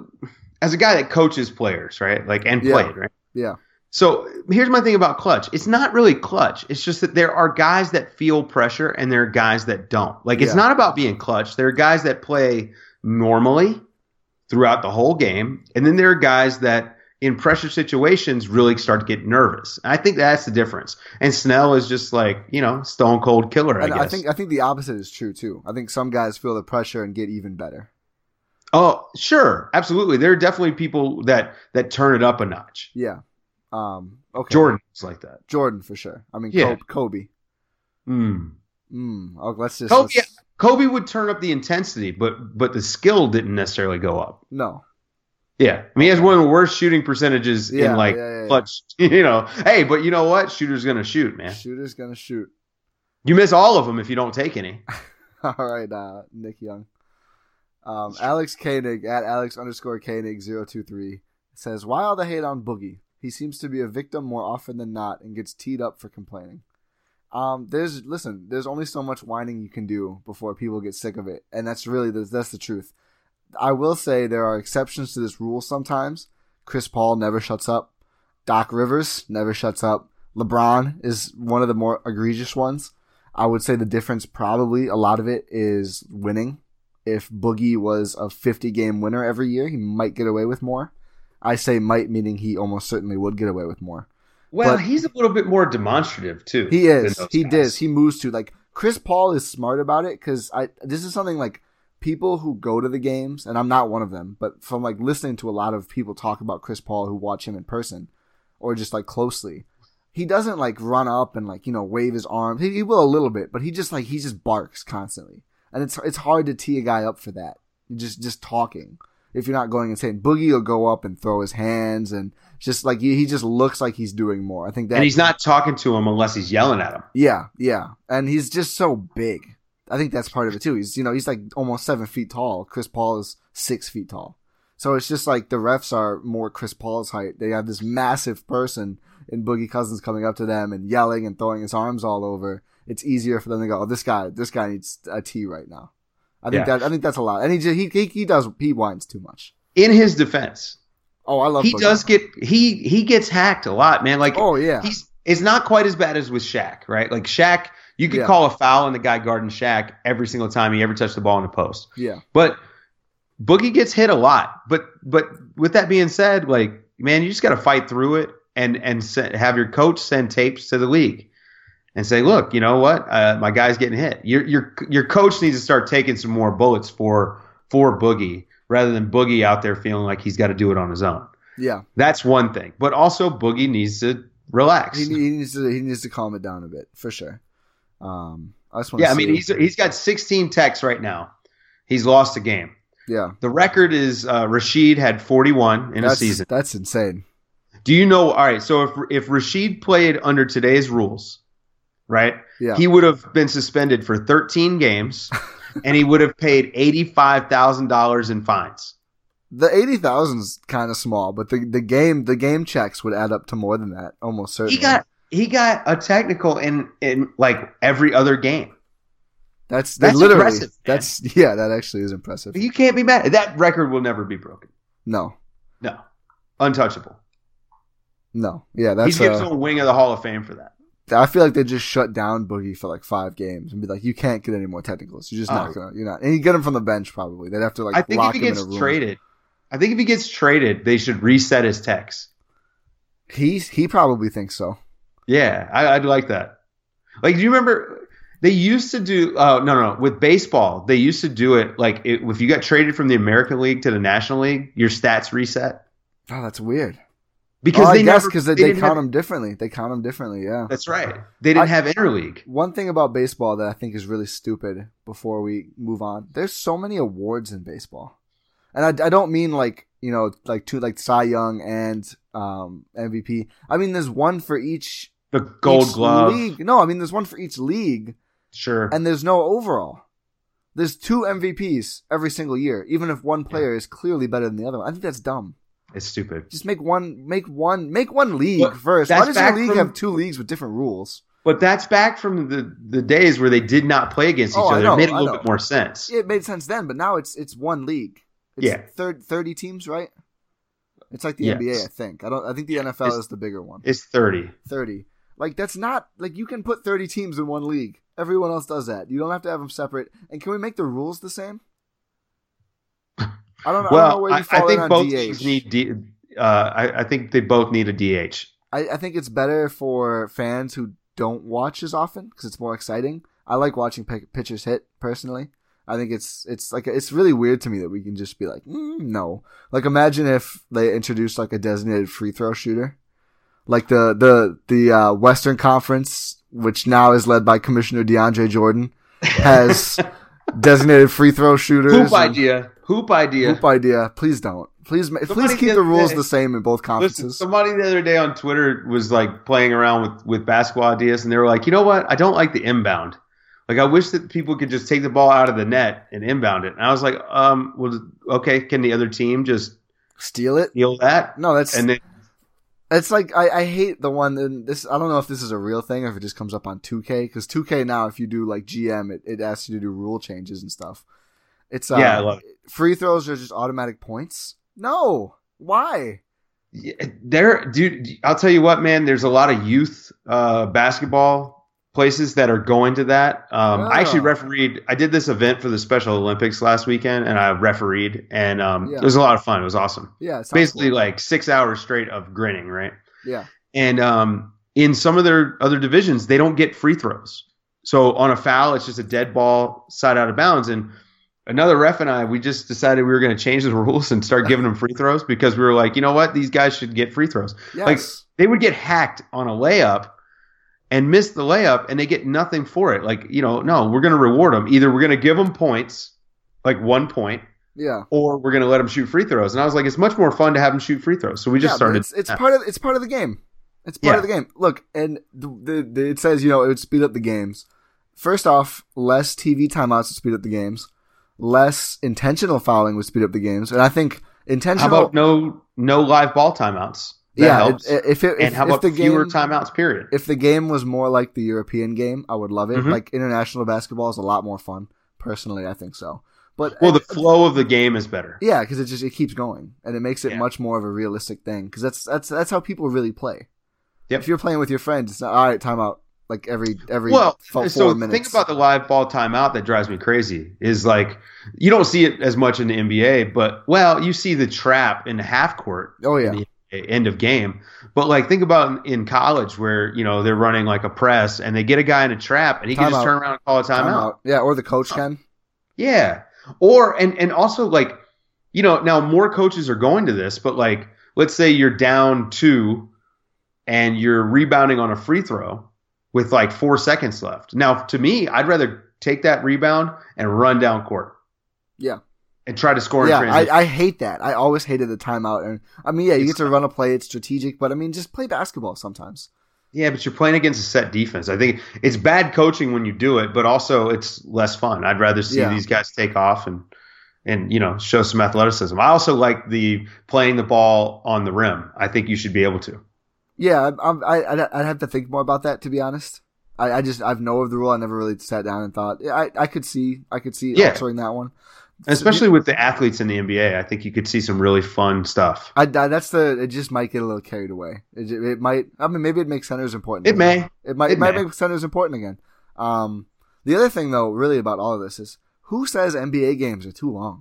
as a guy that coaches players, right? Like, and Yeah. played, right? Yeah. So here's my thing about clutch. It's not really clutch. It's just that there are guys that feel pressure and there are guys that don't. Like, it's Yeah. not about being clutch. There are guys that play normally throughout the whole game. And then there are guys that in pressure situations really start to get nervous. I think that's the difference. And Snell is just like, you know, stone cold killer, I And guess. I think, I think the opposite is true too. I think some guys feel the pressure and get even better. Oh, sure. Absolutely. There are definitely people that, that turn it up a notch. Yeah. Um, okay. Jordan's like that. Jordan for sure. I mean, Yeah. Kobe. Mm. Mm. Oh, let's just, Kobe, let's- yeah, Kobe would turn up the intensity, but but the skill didn't necessarily go up. no. Yeah, I mean, he has one of the worst shooting percentages Yeah, in like yeah, yeah, yeah. clutch. You know, hey, but you know what? Shooter's gonna shoot, man. Shooter's gonna shoot. You miss all of them if you don't take any. All right, uh, Nick Young. Um, Alex Koenig at Alex underscore Koenig zero two three says, "Why all the hate on Boogie? He seems to be a victim more often than not and gets teed up for complaining." Um, there's listen, there's only so much whining you can do before people get sick of it, and that's really the, that's the truth. I will say there are exceptions to this rule sometimes. Chris Paul never shuts up. Doc Rivers never shuts up. LeBron is one of the more egregious ones. I would say the difference, probably a lot of it, is winning. If Boogie was a fifty-game winner every year, he might get away with more. I say might, meaning he almost certainly would get away with more. Well, But- he's a little bit more demonstrative too. He is. than those He guys. does. He moves to, like, Chris Paul is smart about it, because I this is something like people who go to the games, and I'm not one of them, but from like listening to a lot of people talk about Chris Paul who watch him in person or just like closely, he doesn't like run up and like, you know, wave his arms. He, he will a little bit, but he just like he just barks constantly, and it's it's hard to tee a guy up for that. You just just talking. if you're not going insane. Boogie will go up and throw his hands and just like he, he just looks like he's doing more. I think that, and he's not talking to him unless he's yelling at him. Yeah, yeah, and he's just so big. I think that's part of it too. He's you know he's like almost seven feet tall. Chris Paul is six feet tall. So it's just like the refs are more Chris Paul's height. They have this massive person in Boogie Cousins coming up to them and yelling and throwing his arms all over. It's easier for them to go, oh, this guy, this guy needs a T right now. I think yeah. that, I think that's a lot. And he, he, he, he does, he whines too much. In his defense. Oh, I love He Boogie. does get, he, he gets hacked a lot, man. Like, oh, yeah. He's, it's not quite as bad as with Shaq, right? Like Shaq, you could Yeah. call a foul on the guy guarding Shaq every single time he ever touched the ball in the post. Yeah. But Boogie gets hit a lot. But, but with that being said, like, man, you just got to fight through it and, and send, have your coach send tapes to the league. And say, look, you know what? Uh, my guy's getting hit. Your your your coach needs to start taking some more bullets for for Boogie rather than Boogie out there feeling like he's got to do it on his own. Yeah. That's one thing. But also Boogie needs to relax. He, he needs to, he needs to calm it down a bit for sure. Um, I just want yeah, to I mean, he's he's got sixteen techs right now. He's lost a game. yeah. The record is uh, Rashid had forty-one in That's, a season. That's insane. Do you know? All right, so if if Rashid played under today's rules, right? Yeah. He would have been suspended for thirteen games, and he would have paid eighty-five thousand dollars in fines. The eighty thousand is kind of small, but the, the game the game checks would add up to more than that, almost certainly. He got he got a technical in in like every other game. that's that's literally impressive, man. that's yeah, that actually is impressive. You can't be mad. That record will never be broken. No, No, untouchable. no, yeah, that's. He gives uh, him a wing of the Hall of Fame for that. I feel like they just shut down Boogie for like five games and be like, you can't get any more technicals. You're just not Oh. gonna. You're not, and you get him from the bench probably. They'd have to like I think lock if he him gets in a room. traded, I think if he gets traded, they should reset his techs. He he probably thinks so. Yeah, I, I'd like that. Like, do you remember they used to do? Uh, no, no, no. With baseball, they used to do it like it, if you got traded from the American League to the National League, your stats reset Oh, that's weird. because oh, they I guess never because they, they they didn't count have- them differently. They count them differently. Yeah. That's right. They didn't I- have interleague. One thing about baseball that I think is really stupid before we move on, there's so many awards in baseball. And I, I don't mean like, you know, like two, like Cy Young and um, M V P. I mean, there's one for each, The Gold each Glove, league. No, I mean, there's one for each league sure. and there's no overall. There's two M V Ps every single year, even if one player is clearly better than the other one. I think that's dumb. It's stupid. Just make one, make one, make one league But first. Why that's does your back league from- have two leagues with different rules? But that's back from the, the days where they did not play against each Oh, I other. know, It made a I little know. bit more sense. It made sense then, but now it's it's one league. It's Yeah. third, thirty teams, right? It's like the Yes. N B A, I think. I don't. I think the N F L It's- is the bigger one. It's thirty. Thirty. Like that's not like you can put thirty teams in one league. Everyone else does that. You don't have to have them separate. And can we make the rules the same? I don't, know. I don't know Well, where you I, fall I in think on both D H. teams need. D, uh, I, I think they both need a D H. I, I think it's better for fans who don't watch as often because it's more exciting. I like watching p- pitchers hit personally. I think it's it's like it's really weird to me that we can just be like mm, no. Like imagine if they introduced like a designated free throw shooter, like the the the uh, Western Conference, which now is led by Commissioner DeAndre Jordan, has designated free throw shooters. Hoop and- idea. Hoop idea. Hoop idea. Please don't. Please, ma- Somebody please keep the the other rules day- the same in both Listen, conferences. somebody the other day on Twitter was like playing around with, with basketball ideas, and they were like, you know what? I don't like the inbound. Like, I wish that people could just take the ball out of the net and inbound it. And I was like, um, well, okay, can the other team just Steal it? steal that? No, that's And then, it's like I, I hate the one. And this I don't know if this is a real thing or if it just comes up on two K because two K now, if you do like G M, it, it asks you to do rule changes and stuff. It's uh, Yeah, I love free throws are just automatic points. No, why? yeah, there, dude, I'll tell you what, man, there's a lot of youth uh, basketball places that are going to that. Um, I actually Yeah. refereed. I did this event for the Special Olympics last weekend, and I refereed, and um, Yeah. it was a lot of fun. It was awesome. Yeah, it sounds Basically, cool. like six hours straight of grinning, right? yeah, And um, in some of their other divisions, they don't get free throws. So on a foul, it's just a dead ball side out of bounds. And another ref and I, we just decided we were going to change the rules and start giving them free throws because we were like, you know what? These guys should get free throws. yes. Like they would get hacked on a layup and miss the layup and they get nothing for it. Like, you know, no, we're going to reward them. Either we're going to give them points, like one point, Yeah. or we're going to let them shoot free throws. And I was like, it's much more fun to have them shoot free throws. So we just yeah, started. It's, it's part of it's part of the game. It's part Yeah. of the game. Look, and the, the, the, it says, you know, it would speed up the games. First off, less T V timeouts would speed up the games. Less intentional fouling would speed up the games. And I think intentional. How about no no live ball timeouts? That yeah, helps. It, if it, and if, how if about the fewer game, timeouts? Period. If the game was more like the European game, I would love it. Mhm. Like international basketball is a lot more fun. Personally, I think so. But Well, the flow of the game is better. yeah, because it just it keeps going and it makes it Yeah. much more of a realistic thing. Because that's that's that's how people really play. Yep. If you're playing with your friends, it's not all right. Timeout. Like every every Well, four so minutes. think about the live ball timeout that drives me crazy is like you don't see it as much in the N B A, but well, you see the trap in the half court. Oh, yeah. in the end of game. But like think about in, in college where you know they're running like a press and they get a guy in a trap and he can Timeout. just turn around and call a timeout. Timeout. Yeah, or the coach can. Yeah. Or and and also like you know now more coaches are going to this, but like let's say you're down two and you're rebounding on a free throw with like four seconds left. Now, to me, I'd rather take that rebound and run down court. Yeah. And try to score in Yeah, transition. I, I hate that. I always hated the timeout. And I mean, yeah, you get to run a play. It's strategic, but I mean, just play basketball sometimes. yeah, but you're playing against a set defense. I think it's bad coaching when you do it, but also it's less fun. I'd rather see Yeah. these guys take off and and you know show some athleticism. I also like the playing the ball on the rim. I think you should be able to. Yeah, I, I, I'd, I'd have to think more about that, to be honest. I, I just, I've know of the rule. I never really sat down and thought, yeah, I, I could see, I could see Yeah. altering that one. Especially with the athletes in the N B A, I think you could see some really fun stuff. I, I that's the, it just might get a little carried away. It, it might, I mean, maybe it makes centers important. It again. may. It might, it, It might may. make centers important again. Um, the other thing though, really about all of this is who says N B A games are too long?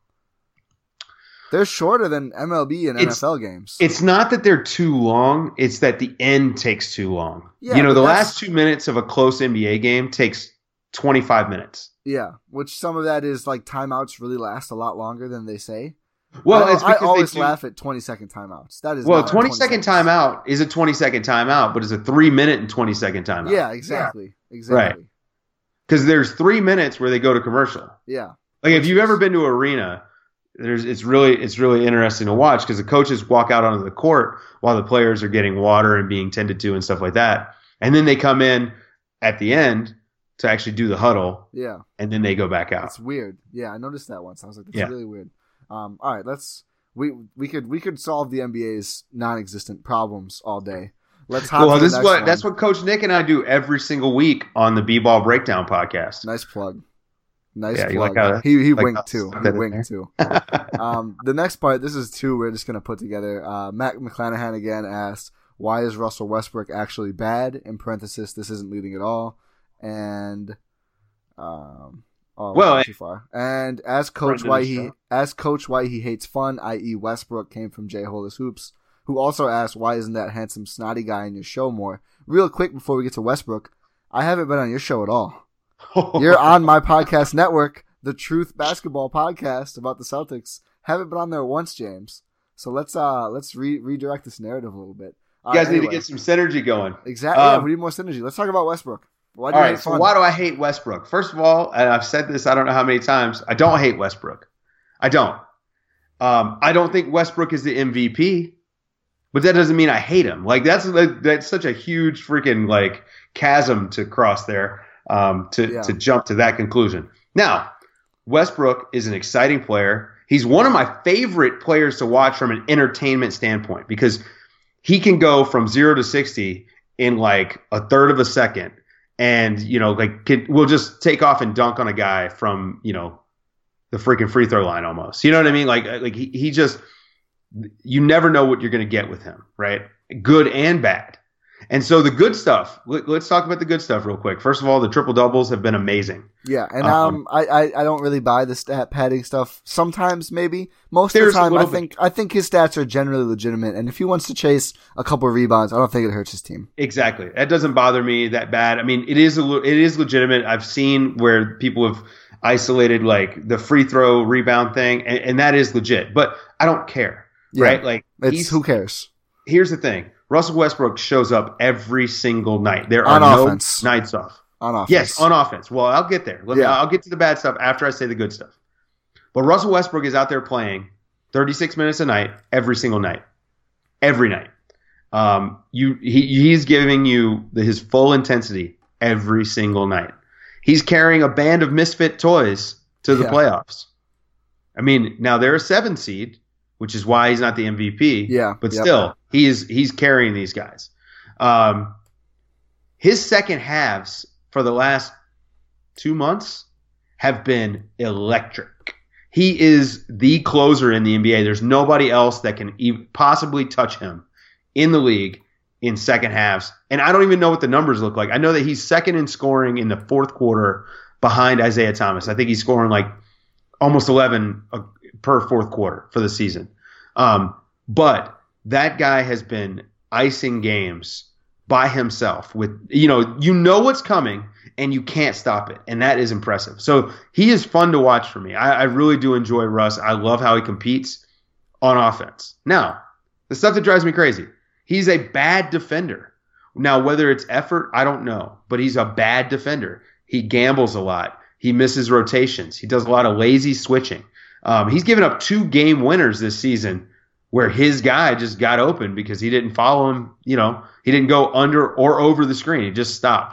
They're shorter than M L B and It's- N F L games. It's not that they're too long, it's that the end takes too long. Yeah, you know, but the that's- last two minutes of a close N B A game takes twenty-five minutes. Yeah, which some of that is like timeouts really last a lot longer than they say. Well, I, it's I because always they do, laugh at twenty second timeouts. That is well, not twenty second seconds. timeout is a twenty second timeout, but it's a three minute and twenty second timeout. Yeah, exactly, exactly. Because there's three minutes where they go to commercial. Yeah, Like if you've ever been to an arena, there's it's really it's really interesting to watch because the coaches walk out onto the court while the players are getting water and being tended to and stuff like that, and then they come in at the end to actually do the huddle, yeah. and then they go back out. It's weird. Yeah, I noticed that once. I was like, that's Yeah. really weird. Um, all right, let's we we could we could solve the N B A's non-existent problems all day. Let's hop Well, to the this is next what one. that's what Coach Nick and I do every single week on the B-Ball Breakdown podcast. Nice plug. Nice Yeah, you plug. like how- he he like winked how I too. stuck He that in winked too. um, the next part, this is two we're just gonna put together. Uh, Matt McClanahan again asked, "Why is Russell Westbrook actually bad?" In parenthesis, this isn't leading at all. And um, oh, Well, not too far. And as coach, friend of why the he show. as coach why he hates fun, that is, Westbrook came from Jay Hollis Hoops, who also asked, "Why isn't that handsome snotty guy in your show more?" Real quick before we get to Westbrook, I haven't been on your show at all. You're on my podcast network, the Truth Basketball Podcast about the Celtics. Haven't been on there once, James. So let's uh let's re- redirect this narrative a little bit. Uh, You guys need anyway, to get some synergy going. exactly. Yeah, um, we need more synergy. Let's talk about Westbrook. Why do All you right, hate so fun? why do I hate Westbrook? First of all, and I've said this I don't know how many times, I don't hate Westbrook. I don't. Um, I don't think Westbrook is the M V P, but that doesn't mean I hate him. Like that's like, that's such a huge freaking like chasm to cross there um, to Yeah. to jump to that conclusion. Now, Westbrook is an exciting player. He's one of my favorite players to watch from an entertainment standpoint because he can go from zero to sixty in like a third of a second, and you know, like can, we'll just take off and dunk on a guy from you know the freaking free throw line almost. You know what I mean? Like like he, he just you never know what you're going to get with him, right? Good and bad. And so the good stuff. Let, let's talk about the good stuff real quick. First of all, the triple doubles have been amazing. Yeah, and Um, um, I, I, I don't really buy the stat padding stuff. Sometimes, maybe. Most of There's the a time, I little think I think his stats are generally legitimate. And if he wants to chase a couple of rebounds, I don't think it hurts his team. Exactly. That doesn't bother me that bad. I mean, it is a, le- it is legitimate. I've seen where people have isolated like the free throw rebound thing, and, and that is legit. But I don't care, Yeah. right? Like It's he's, who cares? here's the thing: Russell Westbrook shows up every single night. There On are offense. no nights off. On offense. Yes, on offense. Well, I'll get there. Let me, Yeah. I'll get to the bad stuff after I say the good stuff. But Russell Westbrook is out there playing thirty-six minutes a night, every single night, every night. Um, you he he's giving you the, his full intensity every single night. He's carrying a band of misfit toys to the yeah. playoffs. I mean, now they're a seven seed, which is why he's not the M V P. Yeah, but yep. still, he is he's carrying these guys. Um, his second halves for the last two months have been electric. He is the closer in the N B A. There's nobody else that can even possibly touch him in the league in second halves. And I don't even know what the numbers look like. I know that he's second in scoring in the fourth quarter behind Isaiah Thomas. I think he's scoring like almost eleven per fourth quarter for the season. Um, but that guy has been icing games by himself with, you know, you know what's coming and you can't stop it. And that is impressive. So he is fun to watch for me. I, I really do enjoy Russ. I love how he competes on offense. Now, the stuff that drives me crazy, he's a bad defender. Now, whether it's effort, I don't know, but he's a bad defender. He gambles a lot. He misses rotations. He does a lot of lazy switching. Um, he's given up two game winners this season where his guy just got open because he didn't follow him. You know, he didn't go under or over the screen. He just stopped.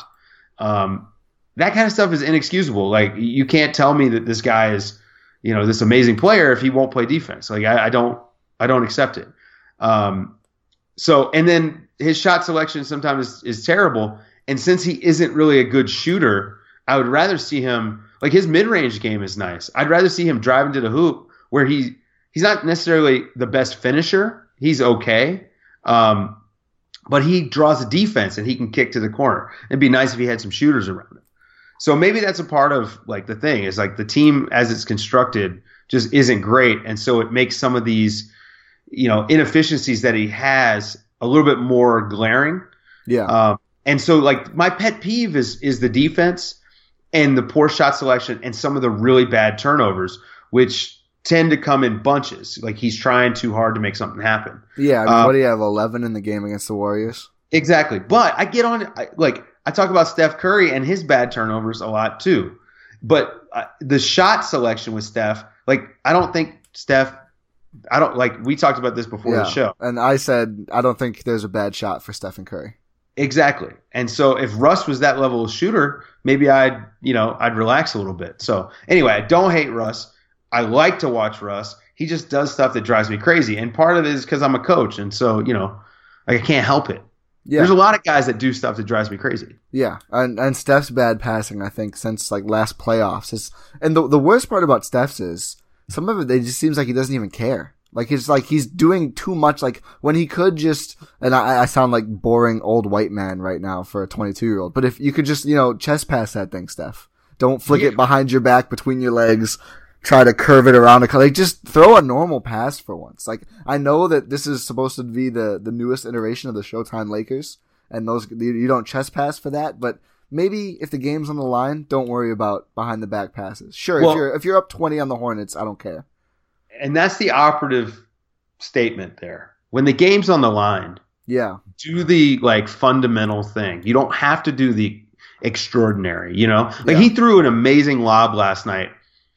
Um, that kind of stuff is inexcusable. Like, you can't tell me that this guy is, you know, this amazing player if he won't play defense. Like, I, I don't, I don't accept it. Um, so, and then his shot selection sometimes is, is terrible. And since he isn't really a good shooter, I would rather see him, like, his mid-range game is nice. I'd rather see him driving to the hoop where he he's not necessarily the best finisher. He's okay. Um, but he draws a defense and he can kick to the corner. It'd be nice if he had some shooters around him. So maybe that's a part of, like, the thing is, like, the team as it's constructed just isn't great. And so it makes some of these, you know, inefficiencies that he has a little bit more glaring. Yeah. Um, and so, like, my pet peeve is is the defense and the poor shot selection and some of the really bad turnovers, which tend to come in bunches. Like, he's trying too hard to make something happen. Yeah, I mean, um, what do you have, eleven in the game against the Warriors? Exactly. But I get on, I, like, I talk about Steph Curry and his bad turnovers a lot too. But uh, the shot selection with Steph, like, I don't think Steph, I don't, like, we talked about this before yeah. the show. And I said, I don't think there's a bad shot for Stephen Curry. Exactly. And so if Russ was that level of shooter, maybe I'd, you know, I'd relax a little bit. So anyway, I don't hate Russ. I like to watch Russ. He just does stuff that drives me crazy. And part of it is because I'm a coach. And so, you know, like, I can't help it. Yeah. There's a lot of guys that do stuff that drives me crazy. Yeah. And and Steph's bad passing, I think, since, like, last playoffs. Is, and the the worst part about Steph's is some of it, it just seems like he doesn't even care. Like, it's like he's doing too much, like, when he could just, and I, I sound like boring old white man right now for a twenty-two-year-old, but if you could just, you know, chest pass that thing, Steph. Don't flick yeah. it behind your back, between your legs, try to curve it around, a, like, just throw a normal pass for once. Like, I know that this is supposed to be the, the newest iteration of the Showtime Lakers, and those, you don't chest pass for that, but maybe if the game's on the line, don't worry about behind the back passes. Sure, well, if you're, if you're up twenty on the Hornets, I don't care. And that's the operative statement there. When the game's on the line, yeah, do the, like, fundamental thing. You don't have to do the extraordinary, you know? Like, yeah. he threw an amazing lob last night.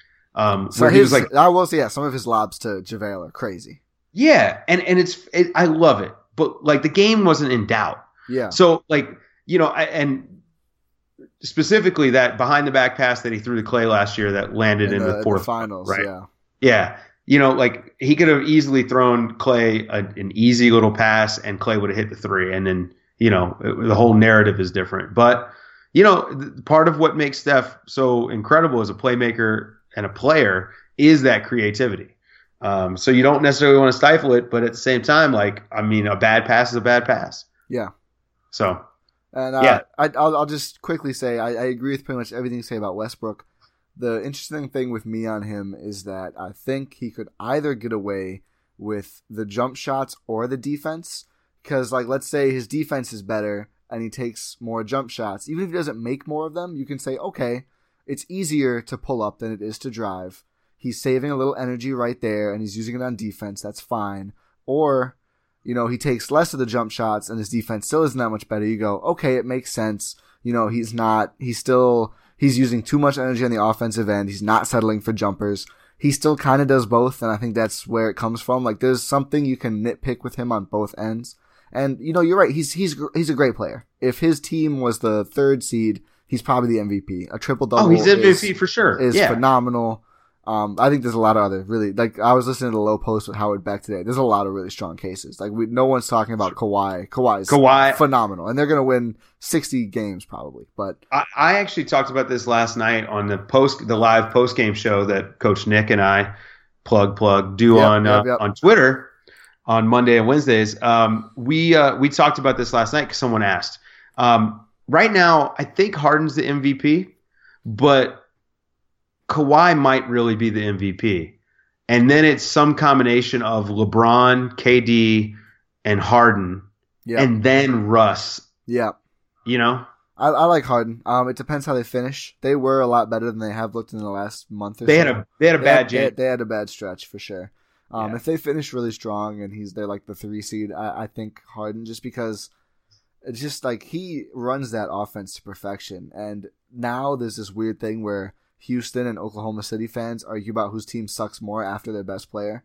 Um, so where his, he was like, I will say, yeah, some of his lobs to JaVale are crazy. Yeah, and, and it's, it, I love it. But, like, the game wasn't in doubt. Yeah. So, like, you know, I, and specifically that behind the back pass that he threw to Clay last year that landed in, in the, the fourth the finals, right? Yeah. Yeah. You know, like, he could have easily thrown Clay a, an easy little pass and Clay would have hit the three. And then, you know, it, the whole narrative is different. But, you know, th- part of what makes Steph so incredible as a playmaker and a player is that creativity. Um, so you don't necessarily want to stifle it, but at the same time, like, I mean, a bad pass is a bad pass. Yeah. So, and uh, yeah. I, I'll, I'll just quickly say I, I agree with pretty much everything you say about Westbrook. The interesting thing with me on him is that I think he could either get away with the jump shots or the defense. Because, like, let's say his defense is better and he takes more jump shots. Even if he doesn't make more of them, you can say, okay, it's easier to pull up than it is to drive. He's saving a little energy right there and he's using it on defense. That's fine. Or, you know, he takes less of the jump shots and his defense still isn't that much better. You go, okay, it makes sense. You know, he's not, he's still he's using too much energy on the offensive end. He's not settling for jumpers. He still kind of does both, and I think that's where it comes from. Like, there's something you can nitpick with him on both ends. And, you know, you're right. He's, he's, he's a great player. If his team was the third seed, he's probably the M V P. A triple-double Oh, he's M V P is, for sure. is yeah. phenomenal. Um, I think there's a lot of other really, like, I was listening to the Low Post with Howard Beck today. There's a lot of really strong cases. Like, we, no one's talking about Kawhi. Kawhi's Kawhi. phenomenal. And they're going to win sixty games probably. But I, I actually talked about this last night on the post, the live post-game show that Coach Nick and I plug, plug, do Yep, on, yep, uh, yep. on Twitter on Monday and Wednesdays. Um, we, uh, we talked about this last night because someone asked. Um, right now, I think Harden's the M V P, but Kawhi might really be the M V P. And then it's some combination of LeBron, K D, and Harden, yeah, and then Russ, yeah. you know? I, I like Harden. Um, it depends how they finish. They were a lot better than they have looked in the last month or They so. had a they had a They bad had, they, Jan- they had a bad stretch for sure. Um, Yeah. If they finish really strong and he's they're like the three seed, I, I think Harden, just because it's just like he runs that offense to perfection. And now there's this weird thing where Houston and Oklahoma City fans argue about whose team sucks more after their best player.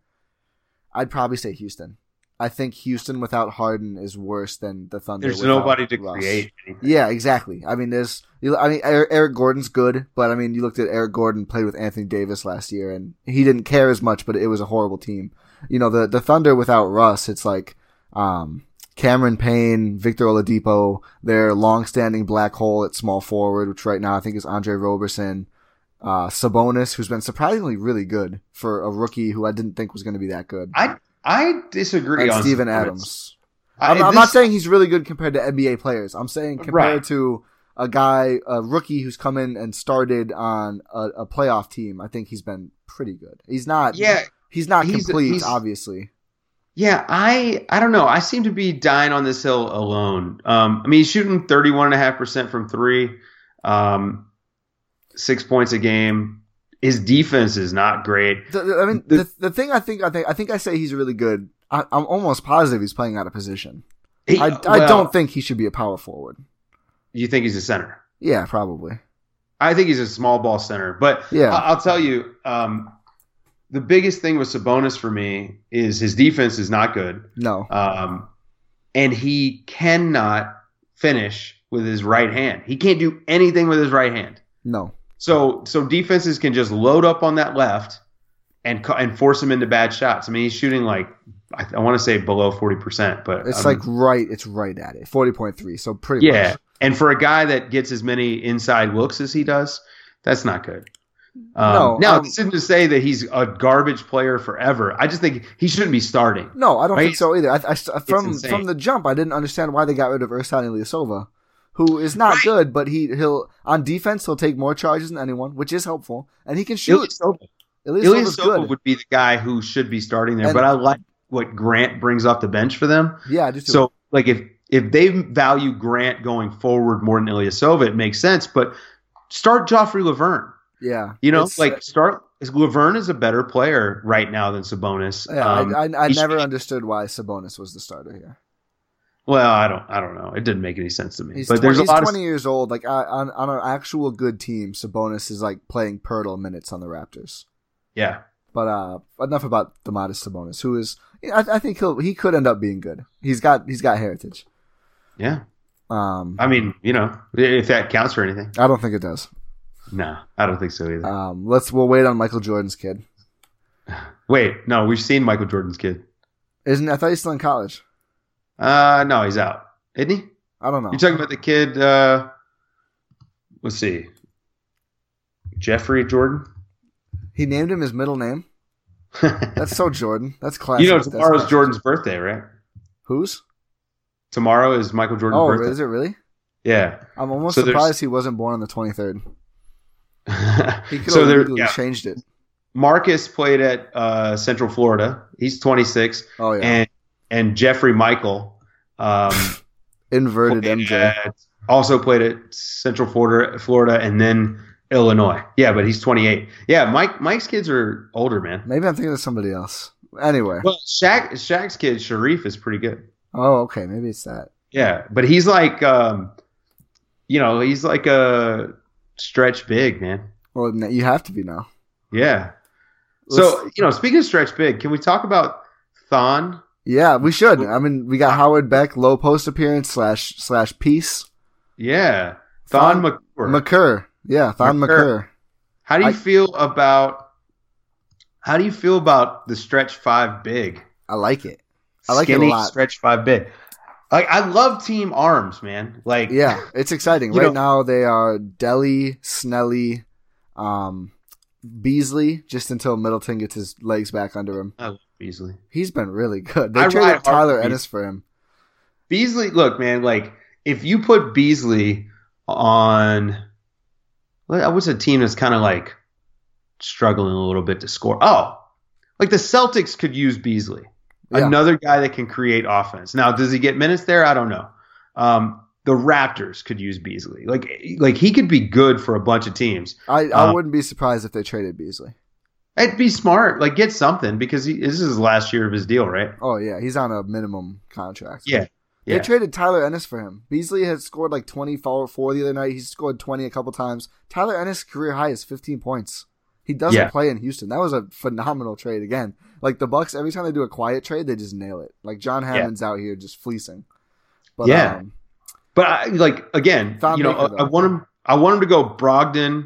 I'd probably say Houston. I think Houston without Harden is worse than the Thunder. There's without nobody to Russ. create anything. Yeah, exactly. I mean, there's. you- I mean, Eric Eric Gordon's good, but I mean, you looked at Eric Gordon played with Anthony Davis last year, and he didn't care as much, but it was a horrible team. You know, the the Thunder without Russ, it's like um, Cameron Payne, Victor Oladipo, their long-standing black hole at small forward, which right now I think is Andre Roberson, uh, Sabonis, who's been surprisingly really good for a rookie who I didn't think was going to be that good, I I disagree and on Steven Sabonis. Adams. I- I'm, I'm this- not saying he's really good compared to N B A players. I'm saying compared Right. to a guy, a rookie who's come in and started on a, a playoff team. I think he's been pretty good. He's not. Yeah, he's not he's- complete, he's- obviously. yeah. I I don't know. I seem to be dying on this hill alone. Um, I mean, he's shooting thirty-one point five percent from three, um, six points a game. His defense is not great. The, the- I mean, The- the, the thing I think I think I think I say he's really good. I, I'm almost positive he's playing out of position. He- I, I well, don't think he should be a power forward. You think he's a center? Yeah, probably. I think he's a small ball center. But Yeah. I- I'll tell you, um, the biggest thing with Sabonis for me is his defense is not good. No. Um, and he cannot finish with his right hand. He can't do anything with his right hand. No. So so defenses can just load up on that left and co- and force him into bad shots. I mean, he's shooting like I, I want to say below forty percent, but It's um, like right. It's right at it. forty point three. So pretty yeah. much. And for a guy that gets as many inside looks as he does, that's not good. Um, No, now, um, this isn't to say that he's a garbage player forever. I just think he shouldn't be starting. No, I don't Right? think so either. I, I, from insane. from the jump, I didn't understand why they got rid of Ersan Ilyasova, who is not Right. good, but he he'll on defense he'll take more charges than anyone, which is helpful, and he can shoot. Ilyasova Ilyasova's Ilyasova good. would be the guy who should be starting there, And- but I like what Grant brings off the bench for them. Yeah, I do too. So, like, if if they value Grant going forward more than Ilyasova, it makes sense. But start Joffrey Laverne. yeah, You know, It's- like start. Laverne is a better player right now than Sabonis. yeah, Um, I, I, I he never should- understood why Sabonis was the starter here. Well, I don't. I don't know. It didn't make any sense to me. He's, but twenty, there's a he's lot twenty of. years old. Like I, on on an actual good team, Sabonis is like playing Pirtle minutes on the Raptors. Yeah. But uh, enough about Domantas Sabonis, who is I, I think he'll he could end up being good. He's got he's got heritage. Yeah. Um, I mean, you know, if that counts for anything. I don't think it does. No, I don't think so either. Um, let's we'll wait on Michael Jordan's kid. Wait, no, we've seen Michael Jordan's kid. Isn't I thought he's still in college. Uh, no, he's out, isn't he? I don't know. You're talking about the kid. Uh, let's see, Jeffrey Jordan. He named him his middle name. That's so Jordan. That's classic. You know, That's tomorrow's classic. Jordan's birthday, right? Whose? Tomorrow is Michael Jordan's Oh, birthday. is it really? Yeah. I'm almost So there's- surprised he wasn't born on the twenty-third. He could so have there, legally yeah. changed it. Marcus played at uh, Central Florida. He's twenty-six, Oh yeah, and and Jeffrey Michael um, inverted played M J. at- also played at Central Florida, Florida, and then Illinois. Yeah, but he's twenty-eight. Yeah, Mike Mike's kids are older, man. Maybe I'm thinking of somebody else. Anyway. Well, Shaq Shaq's kid Sharif is pretty good. Oh, okay. Maybe it's that. Yeah, but he's like, um, you know, he's like a stretch big, man. Well, you have to be now. Yeah. Let's, so, you know, speaking of stretch big, can we talk about Thon? Yeah, we should. I mean, we got Howard Beck, low post appearance slash slash piece. Yeah. Thon, Thon McCurr. McCurr. Yeah, Thon McCurr. McCurr. How do you I, feel about how do you feel about the stretch five big? I like it. I like Skinny, it a lot. Stretch five big. Like, I love team arms, man. Like, yeah, it's exciting. Right know, now they are Delly, Snelly, um, Beasley, just until Middleton gets his legs back under him. I love Beasley. He's been really good. They I traded Tyler Ennis for him. Beasley, look, man, like, if you put Beasley on, what's a team that's kind of like struggling a little bit to score? Oh, like the Celtics could use Beasley. Yeah. Another guy that can create offense. Now, does he get minutes there? I don't know. Um, the Raptors could use Beasley. Like, like he could be good for a bunch of teams. I, I um, wouldn't be surprised if they traded Beasley. It'd be smart. Like, get something because he, this is his last year of his deal, right? Oh, yeah. He's on a minimum contract. Yeah. They yeah. traded Tyler Ennis for him. Beasley had scored like twenty-four the other night. He scored twenty a couple times. Tyler Ennis' career high is fifteen points. He doesn't yeah. play in Houston. That was a phenomenal trade again. Like the Bucks, every time they do a quiet trade, they just nail it. Like John Hammond's yeah. out here just fleecing. But, yeah, um, but I, like again, Thon you know, Baker, I, I want him. I want him to go Brogdon,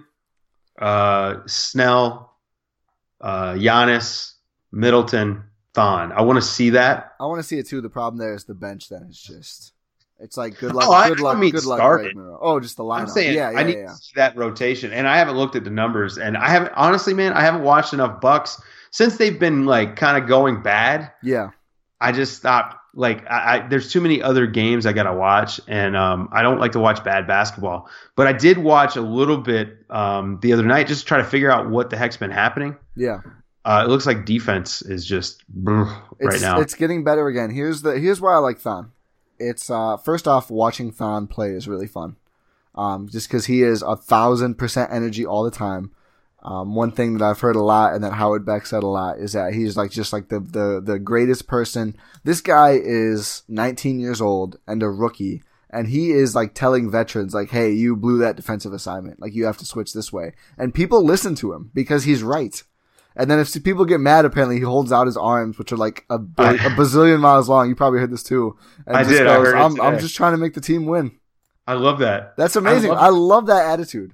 uh, Snell, uh, Giannis, Middleton, Thon. I want to see that. I want to see it too. The problem there is the bench. Then it's just. It's like good luck. Oh, good I luck. mean Good started. luck. Oh, just the lineup. I'm saying yeah, yeah, I need yeah. to see that rotation, and I haven't looked at the numbers, and I haven't honestly, man. I haven't watched enough Bucks since they've been like kind of going bad. Yeah, I just stopped. Like, I, I there's too many other games I gotta watch, and um, I don't like to watch bad basketball. But I did watch a little bit um the other night just to try to figure out what the heck's been happening. Yeah. Uh, it looks like defense is just right it's, now. It's getting better again. Here's the here's why I like Thon. It's uh, first off, watching Thon play is really fun. Um, just because he is a thousand percent energy all the time. Um, one thing that I've heard a lot and that Howard Beck said a lot is that he's like just like the the the greatest person. This guy is nineteen years old and a rookie, and he is like telling veterans like, "Hey, you blew that defensive assignment. Like you have to switch this way." And people listen to him because he's right. And then if people get mad, apparently he holds out his arms, which are like a, a bazillion miles long. You probably heard this too. And I just did. Goes, I heard it I'm, today. I'm just trying to make the team win. I love that. That's amazing. I love, I love that attitude.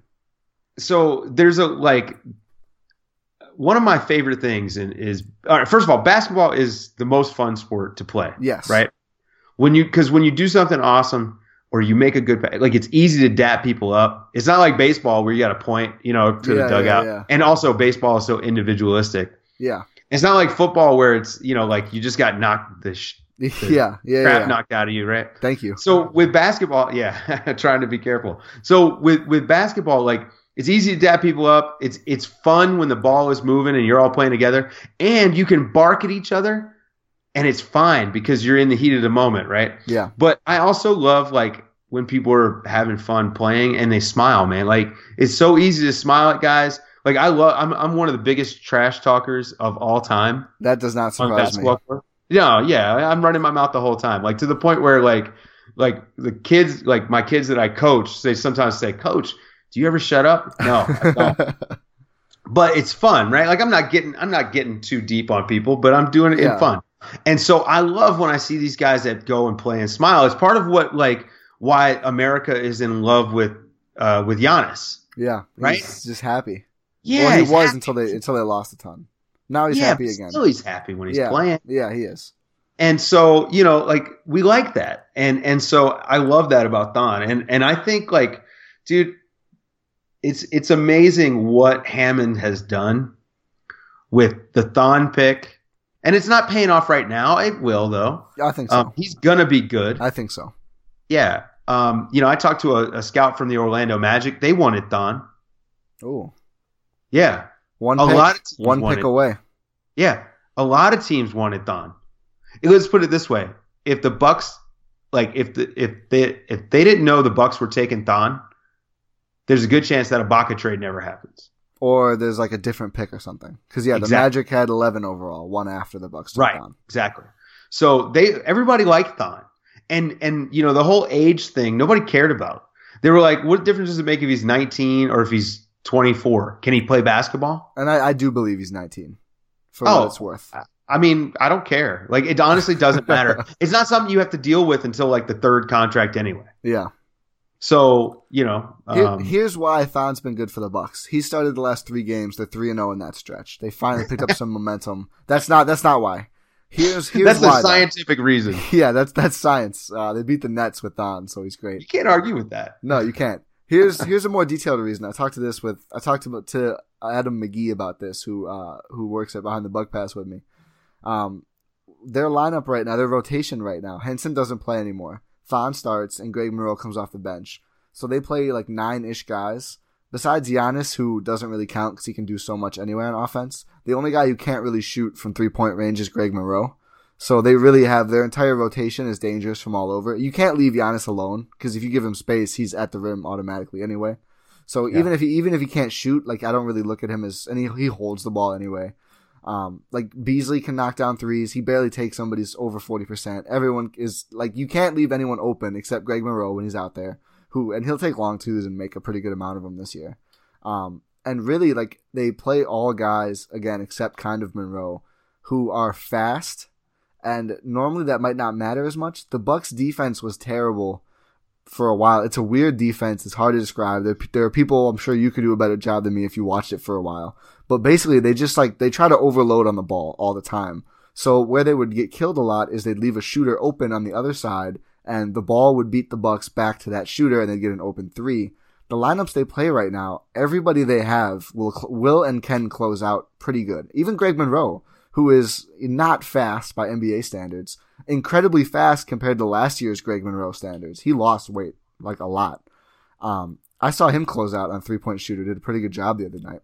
So there's a like one of my favorite things in, is all right, first of all, basketball is the most fun sport to play. Yes. Right. When you because when you do something awesome. Or you make a good – like it's easy to dap people up. It's not like baseball where you got to point, you know, to yeah, the dugout. Yeah, yeah. And also baseball is so individualistic. Yeah. It's not like football where it's, you know, like you just got knocked the, sh- the yeah, yeah, crap yeah. knocked out of you, right? Thank you. So with basketball – yeah, trying to be careful. So with, with basketball, like it's easy to dap people up. It's It's fun when the ball is moving and you're all playing together. And you can bark at each other. And it's fine because you're in the heat of the moment, right? Yeah. But I also love like when people are having fun playing and they smile, man. Like it's so easy to smile at guys. Like I love. I'm I'm one of the biggest trash talkers of all time. That does not surprise me. Court. No, yeah, I'm running my mouth the whole time. Like to the point where like like the kids, like my kids that I coach, they sometimes say, "Coach, do you ever shut up?" No, I don't. But it's fun, right? Like I'm not getting I'm not getting too deep on people, but I'm doing it yeah. in fun. And so I love when I see these guys that go and play and smile. It's part of what like why America is in love with uh, with Giannis. Yeah, right. He's just happy. Yeah, well, he was happy. until they until they lost a ton. Now he's yeah, happy again. Still, he's happy when he's yeah. playing. Yeah, he is. And so you know, like we like that, and and so I love that about Thon, and and I think like, dude, it's it's amazing what Hammond has done with the Thon pick. And it's not paying off right now. It will, though. I think so. Um, he's going to be good. I think so. Yeah. Um, you know, I talked to a, a scout from the Orlando Magic. They wanted Thon. Oh. Yeah. One a pick, lot of teams one wanted, pick away. Yeah. A lot of teams wanted Thon. Let's put it this way. If the Bucks, like, if the if they if they didn't know the Bucks were taking Thon, there's a good chance that Ibaka trade never happens. Or there's like a different pick or something. Because, yeah, the exactly. Magic had eleven overall, one after the Bucks took right, Thon. Exactly. So they everybody liked Thon. And, and you know, the whole age thing, nobody cared about. They were like, what difference does it make if he's nineteen or if he's twenty-four? Can he play basketball? And I, I do believe he's nineteen, for oh, what it's worth. I mean, I don't care. Like, it honestly doesn't matter. It's not something you have to deal with until like the third contract anyway. Yeah. So, you know. Here, Um, here's why Thon's been good for the Bucks. He started the last three games. They're three and zero in that stretch. They finally picked up some momentum. That's not. That's not why. Here's here's that's why. the scientific though. reason. Yeah, that's that's science. Uh, they beat the Nets with Thon, so he's great. You can't argue with that. No, you can't. Here's here's a more detailed reason. I talked to this with I talked to, to Adam McGee about this, who uh who works at Behind the Buck Pass with me. Um, their lineup right now, their rotation right now. Henson doesn't play anymore. Thon starts, and Greg Monroe comes off the bench. So they play like nine-ish guys. Besides Giannis, who doesn't really count because he can do so much anyway on offense, the only guy who can't really shoot from three-point range is Greg Monroe. So they really have their entire rotation is dangerous from all over. You can't leave Giannis alone because if you give him space, he's at the rim automatically anyway. So yeah. even if he even if he can't shoot, like I don't really look at him as, and he he holds the ball anyway. Um, like Beasley can knock down threes. He barely takes somebody's over forty percent. Everyone is like, you can't leave anyone open except Greg Monroe when he's out there. Who and he'll take long twos and make a pretty good amount of them this year. Um, and really, like they play all guys again except kind of Monroe, who are fast. And normally that might not matter as much. The Bucks defense was terrible for a while. It's a weird defense. It's hard to describe. There, there are people, I'm sure you could do a better job than me if you watched it for a while. But basically, they just like they try to overload on the ball all the time. So where they would get killed a lot is they'd leave a shooter open on the other side. And the ball would beat the Bucks back to that shooter, and they'd get an open three. The lineups they play right now, everybody they have will will and can close out pretty good. Even Greg Monroe, who is not fast by N B A standards, incredibly fast compared to last year's Greg Monroe standards. He lost weight like a lot. Um, I saw him close out on three-point shooter. Did a pretty good job the other night.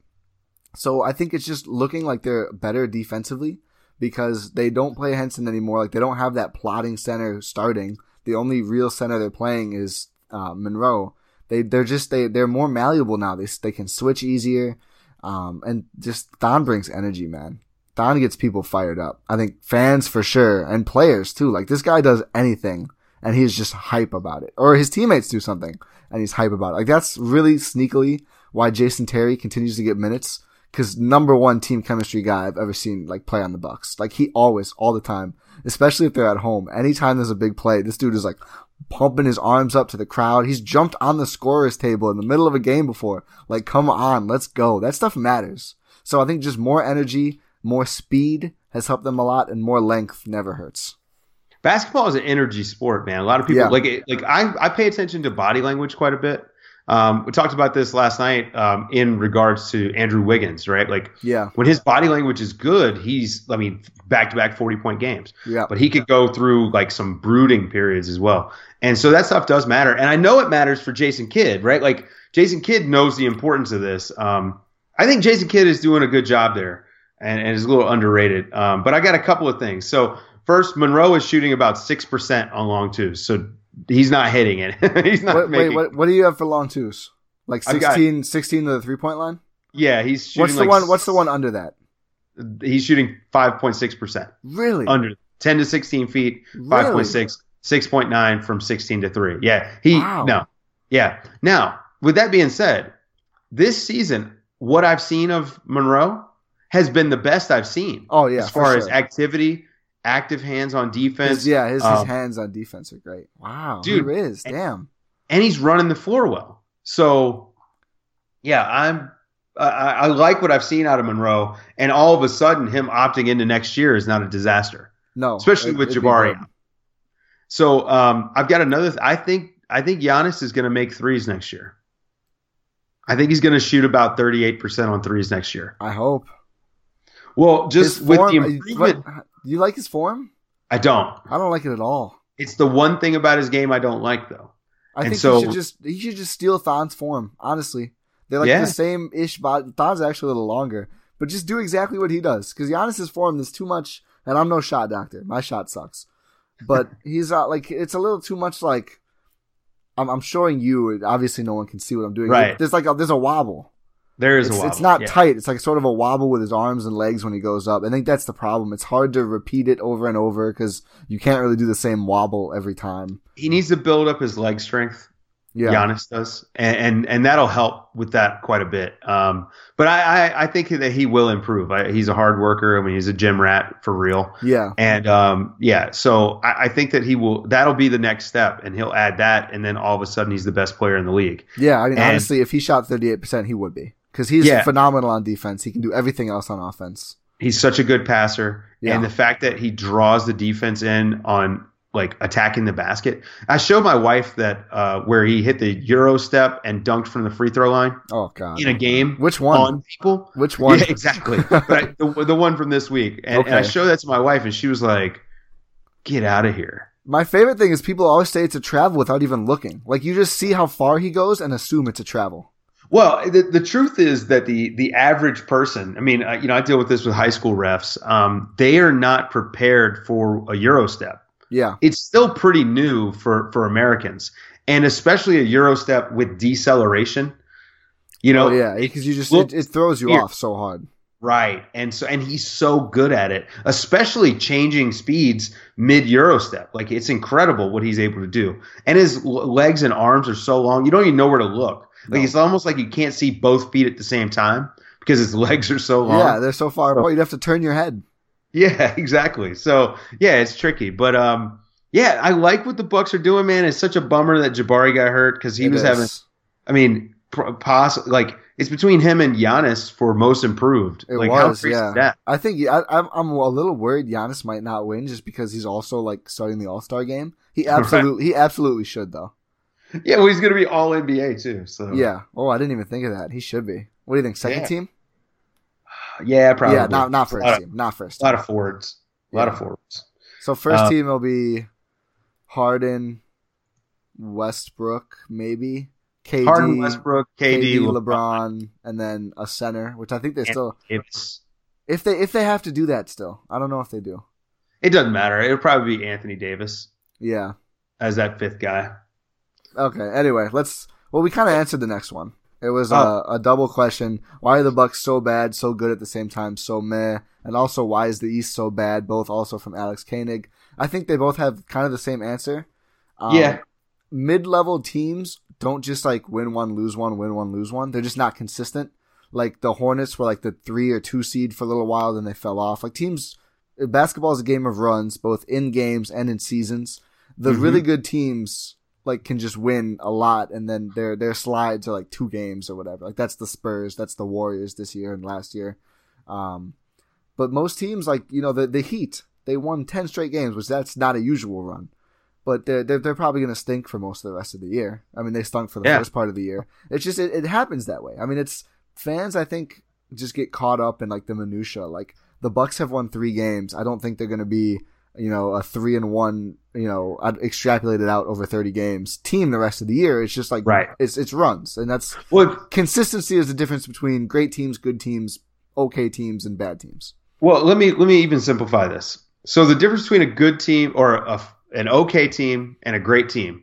So I think it's just looking like they're better defensively because they don't play Henson anymore. Like they don't have that plotting center starting. The only real center they're playing is uh, Monroe. They they're just they they're more malleable now. They they can switch easier, um, and just Thon brings energy, man. Thon gets people fired up. I think fans for sure and players too. Like this guy does anything, and he's just hype about it. Or his teammates do something, and he's hype about it. Like that's really sneakily why Jason Terry continues to get minutes. Because number one team chemistry guy I've ever seen like play on the Bucks. Like he always, all the time, especially if they're at home. Anytime there's a big play, this dude is like pumping his arms up to the crowd. He's jumped on the scorer's table in the middle of a game before. Like, come on, let's go. That stuff matters. So I think just more energy, more speed has helped them a lot, and more length never hurts. Basketball is an energy sport, man. A lot of people Yeah. like it, like I I pay attention to body language quite a bit. Um, we talked about this last night um, in regards to Andrew Wiggins, right? Like, Yeah. when his body language is good, he's, I mean, back-to-back forty-point games. Yeah. But he could go through, like, some brooding periods as well. And so that stuff does matter. And I know it matters for Jason Kidd, right? Like, Jason Kidd knows the importance of this. Um, I think Jason Kidd is doing a good job there and, and is a little underrated. Um, but I got a couple of things. So, first, Monroe is shooting about six percent on long twos. So, he's not hitting it. he's not Wait, making wait, what, what do you have for long twos? Like I've got- sixteen, sixteen to the three-point line? Yeah, he's shooting What's the like one? What's the one under that? He's shooting five point six percent. Really? Under ten to sixteen feet, five point six, six point nine from sixteen to three. Yeah. He Wow. no. Yeah. Now, with that being said, this season, what I've seen of Monroe has been the best I've seen. Oh, yeah, As for far as sure. activity, active hands on defense. His, yeah, his, his um, hands on defense are great. Wow, dude, he is. Damn. and he's running the floor well. So, yeah, I'm. I, I like what I've seen out of Monroe, and all of a sudden, him opting into next year is not a disaster, No, especially it- with it'd be Jabari. good. So, um, I've got another. Th- I think I think Giannis is going to make threes next year. I think he's going to shoot about thirty-eight percent on threes next year. I hope. Well, just His with form- the uh, improvement, what- you like his form? I don't. I don't like it at all. It's the one thing about his game I don't like, though. I And think so- he should just he should just steal Thon's form. Honestly, they're like Yeah. the same ish body. Thon's actually a little longer, but just do exactly what he does. Because Giannis's form is too much, and I'm no shot doctor. My shot sucks, but he's uh, like it's a little too much. Like I'm, I'm showing you. Obviously, no one can see what I'm doing. Right. There's like a, there's a wobble. There is It's, a wobble. it's not yeah. tight. It's like sort of a wobble with his arms and legs when he goes up. I think that's the problem. It's hard to repeat it over and over because you can't really do the same wobble every time. He needs to build up his leg strength. Yeah. Giannis does, and, and and that'll help with that quite a bit. Um, but I, I, I think that he will improve. I, he's a hard worker. I mean, he's a gym rat for real. Yeah. And um, yeah, so I, I think that he will. That'll be the next step, and he'll add that, and then all of a sudden he's the best player in the league. Yeah, I mean, And- honestly, if he shot thirty-eight percent, he would be. Because he's Yeah. phenomenal on defense. He can do everything else on offense. He's such a good passer, Yeah. and the fact that he draws the defense in on like attacking the basket. I showed my wife that uh, where he hit the Euro step and dunked from the free throw line Oh, God. in a game. Which one? On people. Which one? Yeah, exactly. But I, the, the one from this week, and, and I Okay. showed that to my wife, and she was like, "Get out of here." My favorite thing is people always say it's a travel without even looking. Like, you just see how far he goes and assume it's a travel. Well, the, the truth is that the the average person, I mean, uh, you know, I deal with this with high school refs. Um, they are not prepared for a Euro step. Yeah. It's still pretty new for, for Americans, and especially a Euro step with deceleration. You know, Oh, yeah, because you just, look it, it throws you here. off so hard. right? And so, and he's so good at it, especially changing speeds mid Euro step. Like, it's incredible what he's able to do, and his l- legs and arms are so long, you don't even know where to look. Like, No. it's almost like you can't see both feet at the same time because his legs are so long. Yeah, they're so far apart, you'd have to turn your head. Yeah, exactly. So yeah, it's tricky, but um, yeah, I like what the Bucks are doing, man. It's such a bummer that Jabari got hurt because he It was is. having. I mean, poss- like it's between him and Giannis for most improved. It like how was, crazy yeah. is that? I think I, I'm I'm a little worried Giannis might not win just because he's also like starting the All Star game. He absolutely he absolutely should though. Yeah, well, he's gonna be all N B A too. So Yeah. Oh, I didn't even think of that. He should be. What do you think? Second Yeah. team? yeah, probably. Yeah, not not a first lot, team. Not first of, a team. lot of forwards. A lot Yeah. of forwards. So first Uh, team will be Harden, Westbrook, maybe K D, Harden, Westbrook, K K D, D, LeBron, LeBron, and then a center, which I think they still Davis. if they if they have to do that still. I don't know if they do. It doesn't matter. It'll probably be Anthony Davis Yeah. as that fifth guy. Okay. Anyway, let's. Well, we kind of answered the next one. It was Oh. a, a double question. Why are the Bucks so bad, so good at the same time, so meh? And also, why is the East so bad? Both also from Alex Koenig. I think they both have kind of the same answer. Um, Yeah. Mid-level teams don't just like win one, lose one, win one, lose one. They're just not consistent. Like the Hornets were like the three or two seed for a little while, then they fell off. Like teams, basketball is a game of runs, both in games and in seasons. The Mhm. really good teams like can just win a lot, and then their their slides are like two games or whatever. Like that's the Spurs, that's the Warriors this year and last year. Um, but most teams, like you know, the the Heat, they won ten straight games, which that's not a usual run. But they're they're, they're probably going to stink for most of the rest of the year. I mean, they stunk for the Yeah. first part of the year. It's just it, it happens that way. I mean, it's fans. I think just get caught up in like the minutia. Like the Bucks have won three games. I don't think they're going to be you know a three and one. You know, I'd extrapolate it out over thirty games team the rest of the year. It's just like Right. It's it's runs, and that's Well, consistency is the difference between great teams, good teams, okay teams, and bad teams. Well, let me let me even simplify this. So the difference between a good team or a, an okay team and a great team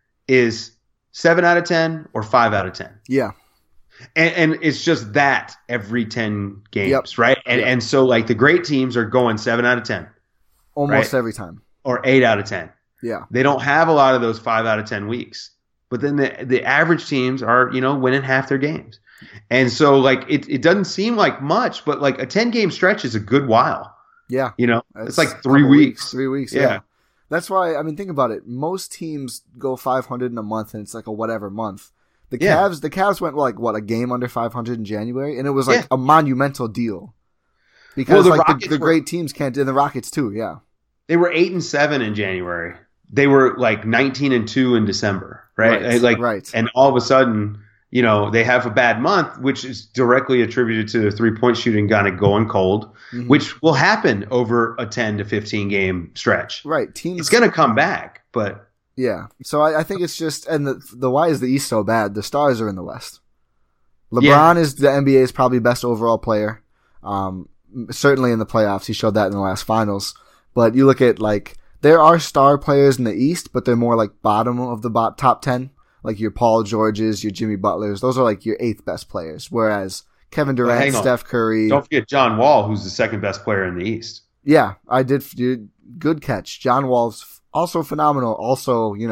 is seven out of ten or five out of ten, Yeah, and, and it's just that every ten games, Yep. right? And Yep. and so like the great teams are going seven out of ten almost Right. every time. or eight out of ten. Yeah, They don't have a lot of those five out of ten weeks. But then the the average teams are, you know, winning half their games. And so like it, it doesn't seem like much, but like a ten game stretch is a good while. yeah. You know? It's It's like a three couple weeks. Three weeks, Yeah. yeah. That's why, I mean, think about it. Most teams go five hundred in a month, and it's like a whatever month. The Yeah. Cavs, the Cavs went like what a game under five hundred in January, and it was like Yeah. a monumental deal because the like Rockets the, the were- great teams can't, and the Rockets too. Yeah, They were eight and seven in January. They were like nineteen and two in December, right? Right, Like, right. and all of a sudden, you know, they have a bad month, which is directly attributed to the three point shooting kind of going cold, Mhm. which will happen over a ten to fifteen game stretch. right. Teams, It's going to come back, but yeah. So I, I think it's just, and the the why is the East so bad? The stars are in the West. LeBron is the N B A's probably best overall player. Um, certainly in the playoffs, he showed that in the last finals. But you look at like there are star players in the East, but they're more like bottom of the bot, top ten. Like your Paul Georges, your Jimmy Butlers. Those are like your eighth best players. Whereas Kevin Well, Durant, hang on. Steph Curry. don't forget John Wall, who's the second best player in the East. Yeah, I did. Dude, good catch. John Wall's also phenomenal. Also, you know,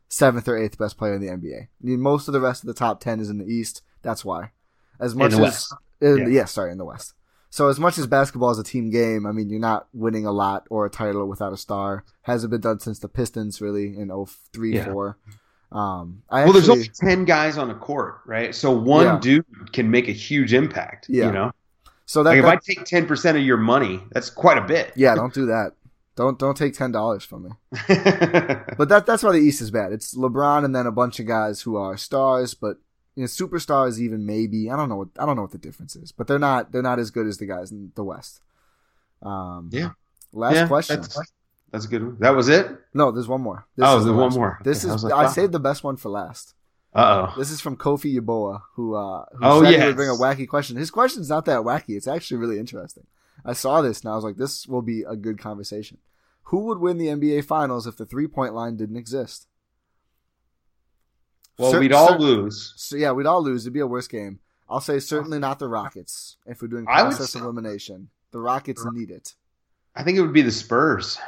seventh or eighth best player in the N B A. I mean, most of the rest of the top ten is in the East. That's why. As much in the as West. in, Yeah. yeah, sorry, in the West. So as much as basketball is a team game, I mean, you're not winning a lot or a title without a star. Hasn't been done since the Pistons, really, in oh three, Yeah. four. Um, I Well, there's actually, only ten guys on the court, right? So one Yeah. dude can make a huge impact. Yeah. You know, so that, like if that I take ten percent of your money, that's quite a bit. yeah, don't do that. Don't don't take ten dollars from me. But that that's why the East is bad. It's LeBron and then a bunch of guys who are stars, but you know, superstars even maybe. I don't know what I don't know what the difference is, but they're not they're not as good as the guys in the West. Um, Yeah. Last Yeah, question. That's, that's a good one. That was it? No, there's one more. This Oh, is there's the one last more. This Okay, I is was I like, wow. saved the best one for last. Uh oh. This is from Kofi Yaboa, who uh who Oh, said he yes. would bring a wacky question. His question's not that wacky. It's actually really interesting. I saw this and I was like, this will be a good conversation. Who would win the N B A Finals if the three-point line didn't exist? Well, Cer- we'd all cer- lose. So yeah, we'd all lose. It'd be a worse game. I'll say certainly not the Rockets. If we're doing I would process say- elimination, the Rockets need it. I think it would be the Spurs.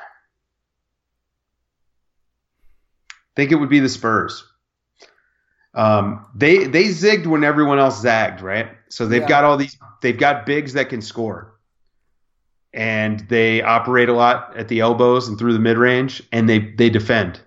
I think it would be the Spurs. Um, they they zigged when everyone else zagged, right? So they've Yeah. got all these. They've got bigs that can score, and they operate a lot at the elbows and through the mid range, and they they defend.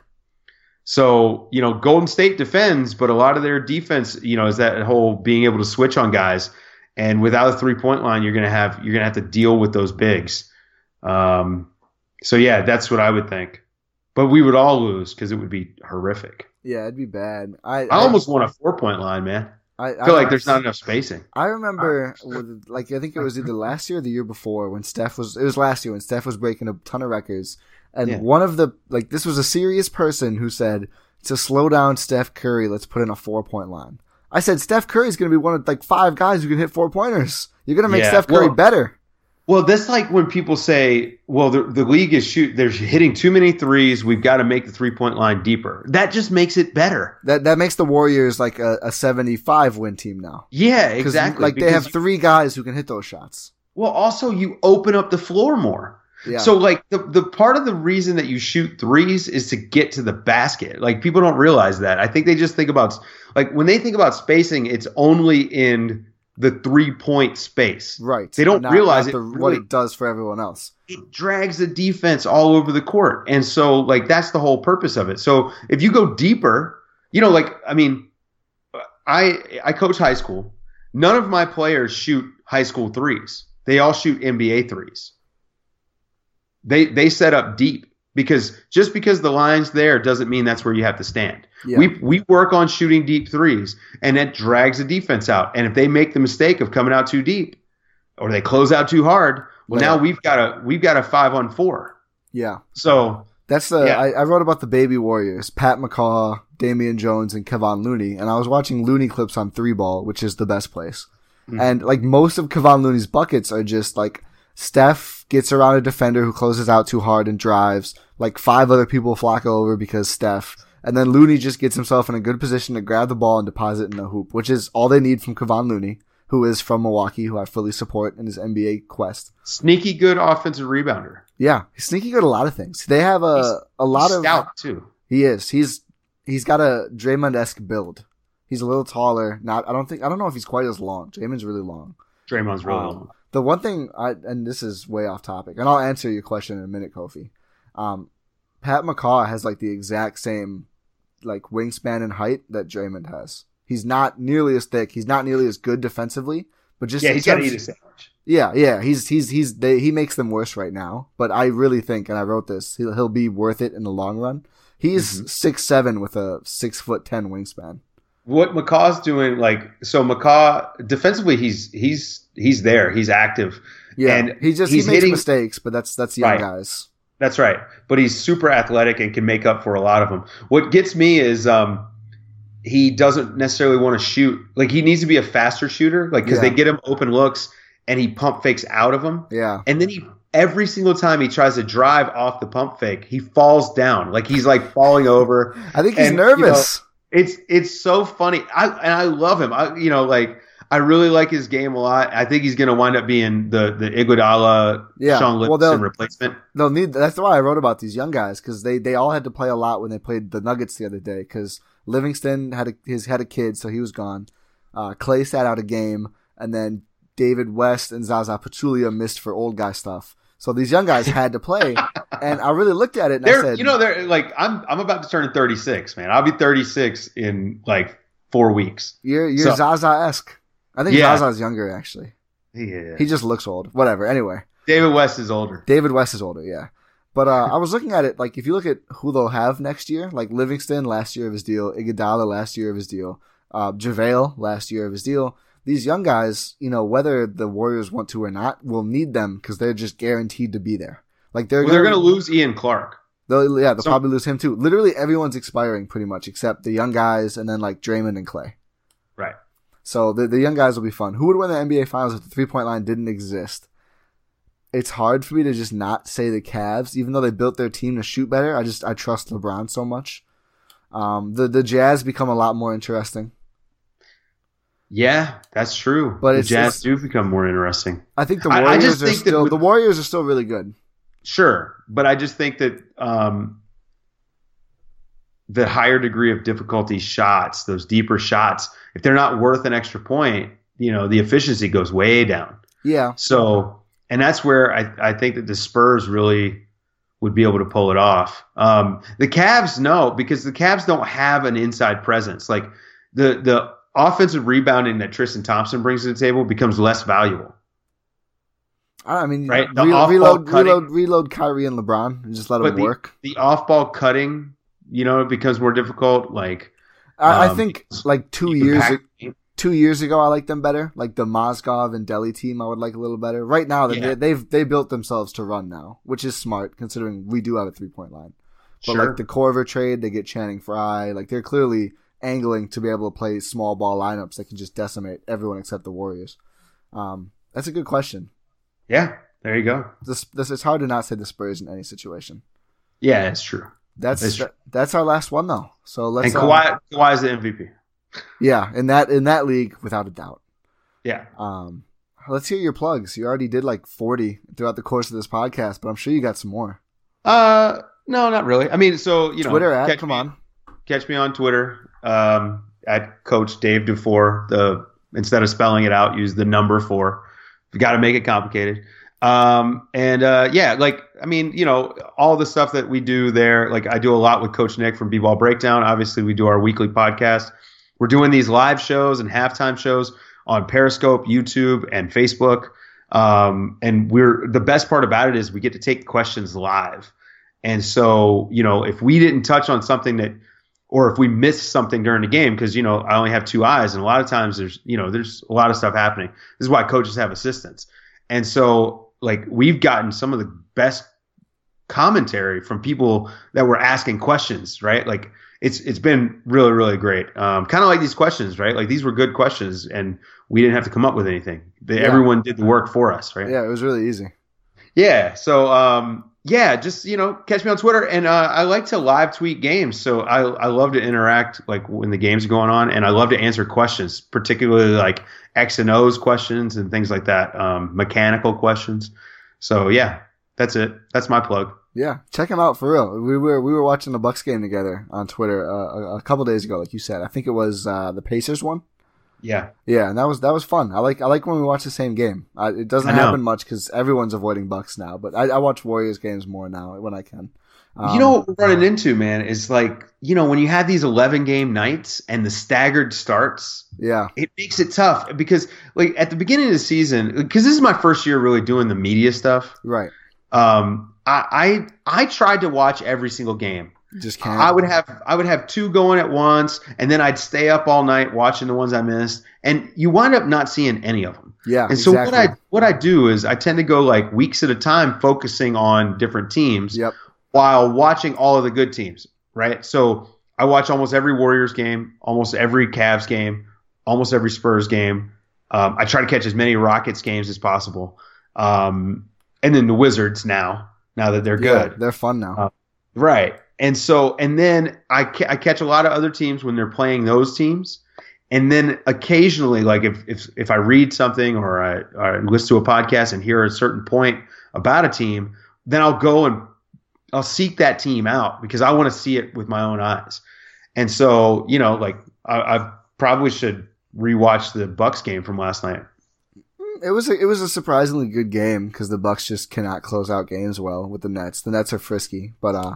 So you know, Golden State defends, but a lot of their defense, you know, is that whole being able to switch on guys. And without a three point line, you're gonna have you're gonna have to deal with those bigs. Um, so yeah, that's what I would think. But we would all lose because it would be horrific. Yeah, it'd be bad. I I almost want a four point line, man. I, I feel like there's not enough spacing. I remember, with, like I think it was either last year or the year before when Steph was. It was last year when Steph was breaking a ton of records, and Yeah. one of the like this was a serious person who said to slow down Steph Curry, let's put in a four point line. I said Steph Curry's going to be one of like five guys who can hit four pointers. You're going to make Yeah, Steph Curry well- better. Well, that's like when people say, "Well, the the league is shoot. They're hitting too many threes. We've got to make the three point line deeper." That just makes it better. That that makes the Warriors like a, a seventy-five win team now. Yeah, 'Cause, exactly. Like they Because have you- three guys who can hit those shots. Well, also you open up the floor more. Yeah. So like the the part of the reason that you shoot threes is to get to the basket. Like people don't realize that. I think they just think about like when they think about spacing, it's only in the three point space. Right. They don't Not- realize not it the, really- what it does for everyone else. It drags the defense all over the court. And so like that's the whole purpose of it. So if you go deeper, you know, like I mean, I I coach high school. None of my players shoot high school threes. They all shoot N B A threes. They they set up deep because just because the line's there doesn't mean that's where you have to stand. Yeah. We we work on shooting deep threes, and that drags the defense out. And if they make the mistake of coming out too deep, or they close out too hard, well, Yeah. now we've got a we've got a five on four. Yeah. So That's the Yeah. I, I wrote about the baby Warriors, Pat McCaw, Damian Jones, and Kevon Looney, and I was watching Looney clips on Three Ball, which is the best place. Mm-hmm. And like most of Kevon Looney's buckets are just like Steph gets around a defender who closes out too hard and drives. Like five other people flock over because Steph. And then Looney just gets himself in a good position to grab the ball and deposit in a hoop, which is all they need from Kevon Looney, who is from Milwaukee, who I fully support in his N B A quest. sneaky good offensive rebounder. Yeah, he's sneaky good at a lot of things. They have a He's- a lot He's of stout too. He is. He's he's got a Draymond-esque build. He's a little taller. Not I don't think I don't know if he's quite as long. Draymond's really long. Draymond's really Um, long. The one thing I and this is way off topic, and I'll answer your question in a minute, Kofi. Um, Pat McCaw has like the exact same like wingspan and height that Draymond has. He's not nearly as thick. He's not nearly as good defensively, but just Yeah, in he's got to terms- eat a sandwich. Yeah, yeah, he's he's he's they, he makes them worse right now. But I really think, and I wrote this, he'll he'll be worth it in the long run. He's Mm-hmm. six seven with a six foot ten wingspan. What McCaw's doing, like, so McCaw defensively, he's he's he's there, he's active. Yeah, and he just he's he makes hitting- mistakes, but that's that's young Right. guys. That's right, but he's super athletic and can make up for a lot of them. What gets me is um, he doesn't necessarily want to shoot. Like he needs to be a faster shooter, like because Yeah. they get him open looks and he pump fakes out of them. Yeah, And then he every single time he tries to drive off the pump fake, he falls down. Like he's like falling over. I think he's And, nervous. you know, it's it's so funny. I and I love him. I you know like I really like his game a lot. I think he's going to wind up being the the Iguodala, Yeah. Sean Well, Livingston they'll- replacement. They'll need. That's why I wrote about these young guys because they, they all had to play a lot when they played the Nuggets the other day. Because Livingston had a, his had a kid, so he was gone. Uh, Clay sat out a game, and then David West and Zaza Pachulia missed for old guy stuff. So these young guys had to play, and I really looked at it and I They're, said, you know, they're like I'm I'm about to turn thirty-six, man. I'll be thirty-six in like four weeks. "You're you're So- Zaza-esque." I think Yeah. Zaza's younger actually. Yeah. He just looks old. Whatever. Anyway. David West is older. David West is older, yeah. But uh, I was looking at it, like, if you look at who they'll have next year, like Livingston last year of his deal, Iguodala last year of his deal, uh, JaVale last year of his deal, these young guys, you know, whether the Warriors want to or not, will need them because they're just guaranteed to be there. Like, they're Well, they're gonna, going to lose Ian Clark. they'll, yeah, they'll So- probably lose him too. Literally everyone's expiring pretty much except the young guys and then, like, Draymond and Clay. Right. So the the young guys will be fun. Who would win the N B A Finals if the three-point line didn't exist? It's hard for me to just not say the Cavs, even though they built their team to shoot better. I just I trust LeBron so much. Um, the the Jazz become a lot more interesting. Yeah, that's true. But the it's- Jazz it's- do become more interesting. I think the I- I Warriors just are think that still with- the Warriors are still really good. Sure, but I just think that um, the higher degree of difficulty shots, those deeper shots, if they're not worth an extra point, you know, the efficiency goes way down. Yeah, So, and that's where I, I think that the Spurs really would be able to pull it off. Um, the Cavs, no, because the Cavs don't have an inside presence. Like the the offensive rebounding that Tristan Thompson brings to the table becomes less valuable. I mean, Right, the re- off-ball reload, cutting. reload, reload Kyrie and LeBron and just let But them the, work. the off-ball cutting, you know, it becomes more difficult. Like I, I um, think like two you can years pack- two years ago, I liked them better. Like the Mozgov and Delhi team, I would like a little better. Right now, Yeah. they, they've they built themselves to run now, which is smart considering we do have a three point line. But Sure. like the Corver trade, they get Channing Frye. Like they're clearly angling to be able to play small ball lineups that can just decimate everyone except the Warriors. Um, that's a good question. Yeah, there you go. This this it's hard to not say the Spurs in any situation. Yeah, it's true. That's It's true. that, that's our last one though. So let's And uh, Kawhi, Kawhi is the M V P. yeah, in that in that league without a doubt. Yeah. Um, let's hear your plugs. You already did like forty throughout the course of this podcast, but I'm sure you got some more. Uh, no, not really. I mean, so you know, Twitter at catch come me- on. Catch me on Twitter um, at Coach Dave Dufour. The instead of spelling it out, use the number four. You got to make it complicated. Um, and uh, yeah, like I mean, you know, all the stuff that we do there. Like I do a lot with Coach Nick from B-Ball Breakdown. Obviously, we do our weekly podcast. We're doing these live shows and halftime shows on Periscope, YouTube, and Facebook. Um, and we're the best part about it is we get to take questions live. And so, you know, if we didn't touch on something that, or if we missed something during the game, because, you know, I only have two eyes and a lot of times there's, you know, there's a lot of stuff happening. This is why coaches have assistants. And so, like, we've gotten some of the best commentary from people that were asking questions, right? Like, it's it's been really, really great. Um, kind of like these questions, right? Like, these were good questions and we didn't have to come up with anything. They, Yeah. Everyone did the work for us, right? Yeah, it was really easy. Yeah. So, um, yeah, just, you know, catch me on Twitter. And uh, I like to live tweet games. So I, I love to interact like when the games are going on. And I love to answer questions, particularly like X and O's questions and things like that, um, mechanical questions. So, yeah, that's it. That's my plug. Yeah, check him out for real. We were we were watching the Bucks game together on Twitter uh, a, a couple days ago, like you said. I think it was uh, the Pacers one. Yeah. Yeah, and that was that was fun. I like I like when we watch the same game. I, it doesn't I know. happen much because everyone's avoiding Bucks now, but I, I watch Warriors games more now when I can. Um, You know what we're running into, man, is like, you know, when you have these eleven game nights and the staggered starts, Yeah, it makes it tough because like at the beginning of the season, because this is my first year really doing the media stuff. right. Um, I, I I tried to watch every single game. Just can't. I would have I would have two going at once, and then I'd stay up all night watching the ones I missed, and you wind up not seeing any of them. Yeah, And so exactly. what I what I do is I tend to go like weeks at a time, focusing on different teams, Yep. while watching all of the good teams. Right. So I watch almost every Warriors game, almost every Cavs game, almost every Spurs game. Um, I try to catch as many Rockets games as possible, um, and then the Wizards now. Now that they're Yeah, good. they're fun now. Uh, Right. And so, and then I, ca- I catch a lot of other teams when they're playing those teams. And then occasionally, like if if if I read something or I, or I listen to a podcast and hear a certain point about a team, then I'll go and I'll seek that team out because I want to see it with my own eyes. And so, you know, like I, I probably should rewatch the Bucks game from last night. It was a, it was a surprisingly good game because the Bucks just cannot close out games well with the Nets. The Nets are frisky, but uh,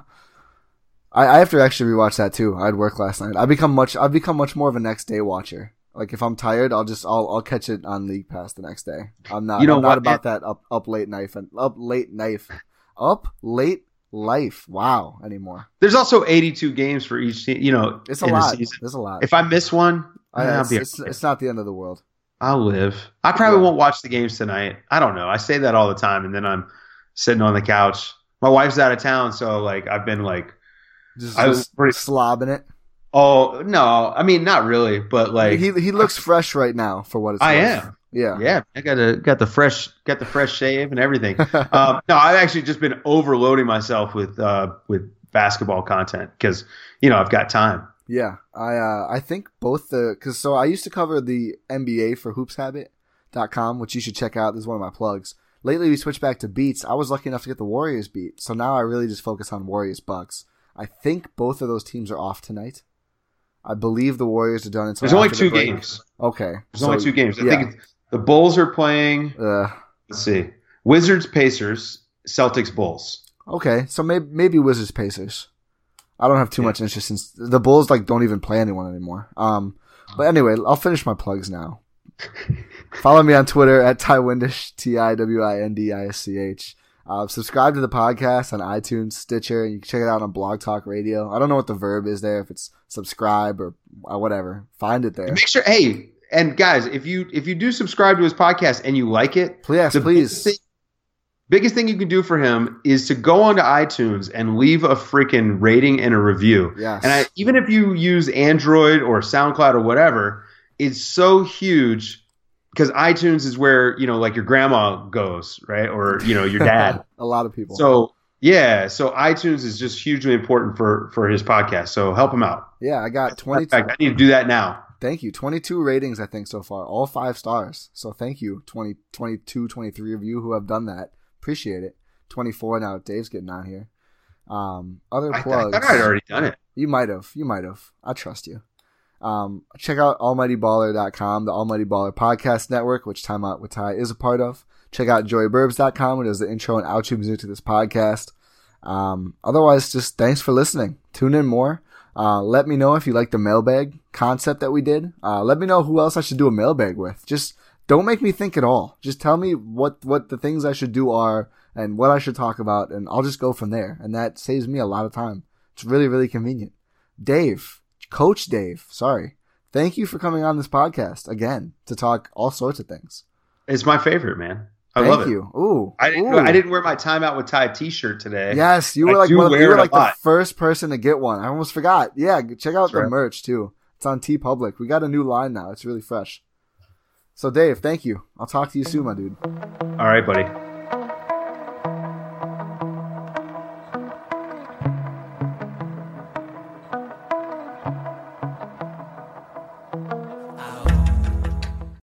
I, I have to actually rewatch that too. I had work last night. I become much I've become much more of a next day watcher. Like if I'm tired, I'll just I'll I'll catch it on League Pass the next day. I'm not you know I'm not what, about man? that up up late knife and up late knife up late life. Wow, anymore. There's also eighty-two games for each team. You know, It's a in lot. season. There's a lot. If I miss one, I, I'll it's, be. it's, it's not the end of the world. I'll live. I probably Yeah. won't watch the games tonight. I don't know. I say that all the time, and then I'm sitting on the couch. My wife's out of town, so like I've been like, Just, I was just pretty- slobbing it. oh no, I mean not really, but like he he looks fresh right now for what it's I worth. am. Yeah. Yeah, I got a, got the fresh got the fresh shave and everything. um, no, I've actually just been overloading myself with uh, with basketball content because you know I've got time. Yeah, I uh, I think both the because so I used to cover the N B A for hoops habit dot com, which you should check out. This is one of my plugs. Lately, we switched back to beats. I was lucky enough to get the Warriors beat, so now I really just focus on Warriors Bucks. I think both of those teams are off tonight. I believe the Warriors are done until There's only after the two break. games. Okay, There's so, only two games. I yeah. think it's, the Bulls are playing. Uh, Let's see, Wizards, Pacers, Celtics, Bulls. okay, so maybe maybe Wizards Pacers. I don't have too Yeah. much interest in the Bulls. Like, don't even play anyone anymore. Um, but anyway, I'll finish my plugs now. Follow me on Twitter at Ty Windish, T I W I N D I S C H. Uh, subscribe to the podcast on iTunes, Stitcher, and you can check it out on Blog Talk Radio. I don't know what the verb is there, if it's subscribe or uh, whatever. Find it there. Make sure, hey, and guys, if you if you do subscribe to his podcast and you like it, Please, the please. biggest thing, biggest thing you can do for him is to go onto iTunes and leave a freaking rating and a review. Yes. And I, even if you use Android or SoundCloud or whatever, it's so huge because iTunes is where, you know, like your grandma goes, right? Or, you know, your dad. A lot of people. So, yeah. So iTunes is just hugely important for, for his podcast. So help him out. yeah, I got In twenty-two. fact, I need to do that now. Thank you. twenty-two ratings, I think, so far. All five stars. So thank you, twenty, twenty-two, twenty-three of you who have done that. Appreciate it. twenty-four now. Dave's getting on here. Um, other I, I plugs. thought I'd already done it. You might have. You might have. I trust you. Um, check out almighty baller dot com, the Almighty Baller Podcast Network, which Time Out with Ty is a part of. Check out joey burbs dot com, which is the intro and outro music to this podcast. Um, otherwise, just thanks for listening. Tune in more. Uh, let me know if you like the mailbag concept that we did. Uh, let me know who else I should do a mailbag with. Just don't make me think at all. Just tell me what, what the things I should do are and what I should talk about, and I'll just go from there. And that saves me a lot of time. It's really, really convenient. Dave, Coach Dave, sorry. Thank you for coming on this podcast again to talk all sorts of things. It's my favorite, man. I Thank love it. you. Ooh, I didn't, ooh. I didn't wear my Time Out with Ty t-shirt today. Yes, you I were like do one of, you wear were it a like the lot. first person to get one. I almost forgot. Yeah, check out That's the right. merch too. It's on TeePublic. We got a new line now. It's really fresh. So Dave, thank you. I'll talk to you soon, my dude. All right, buddy.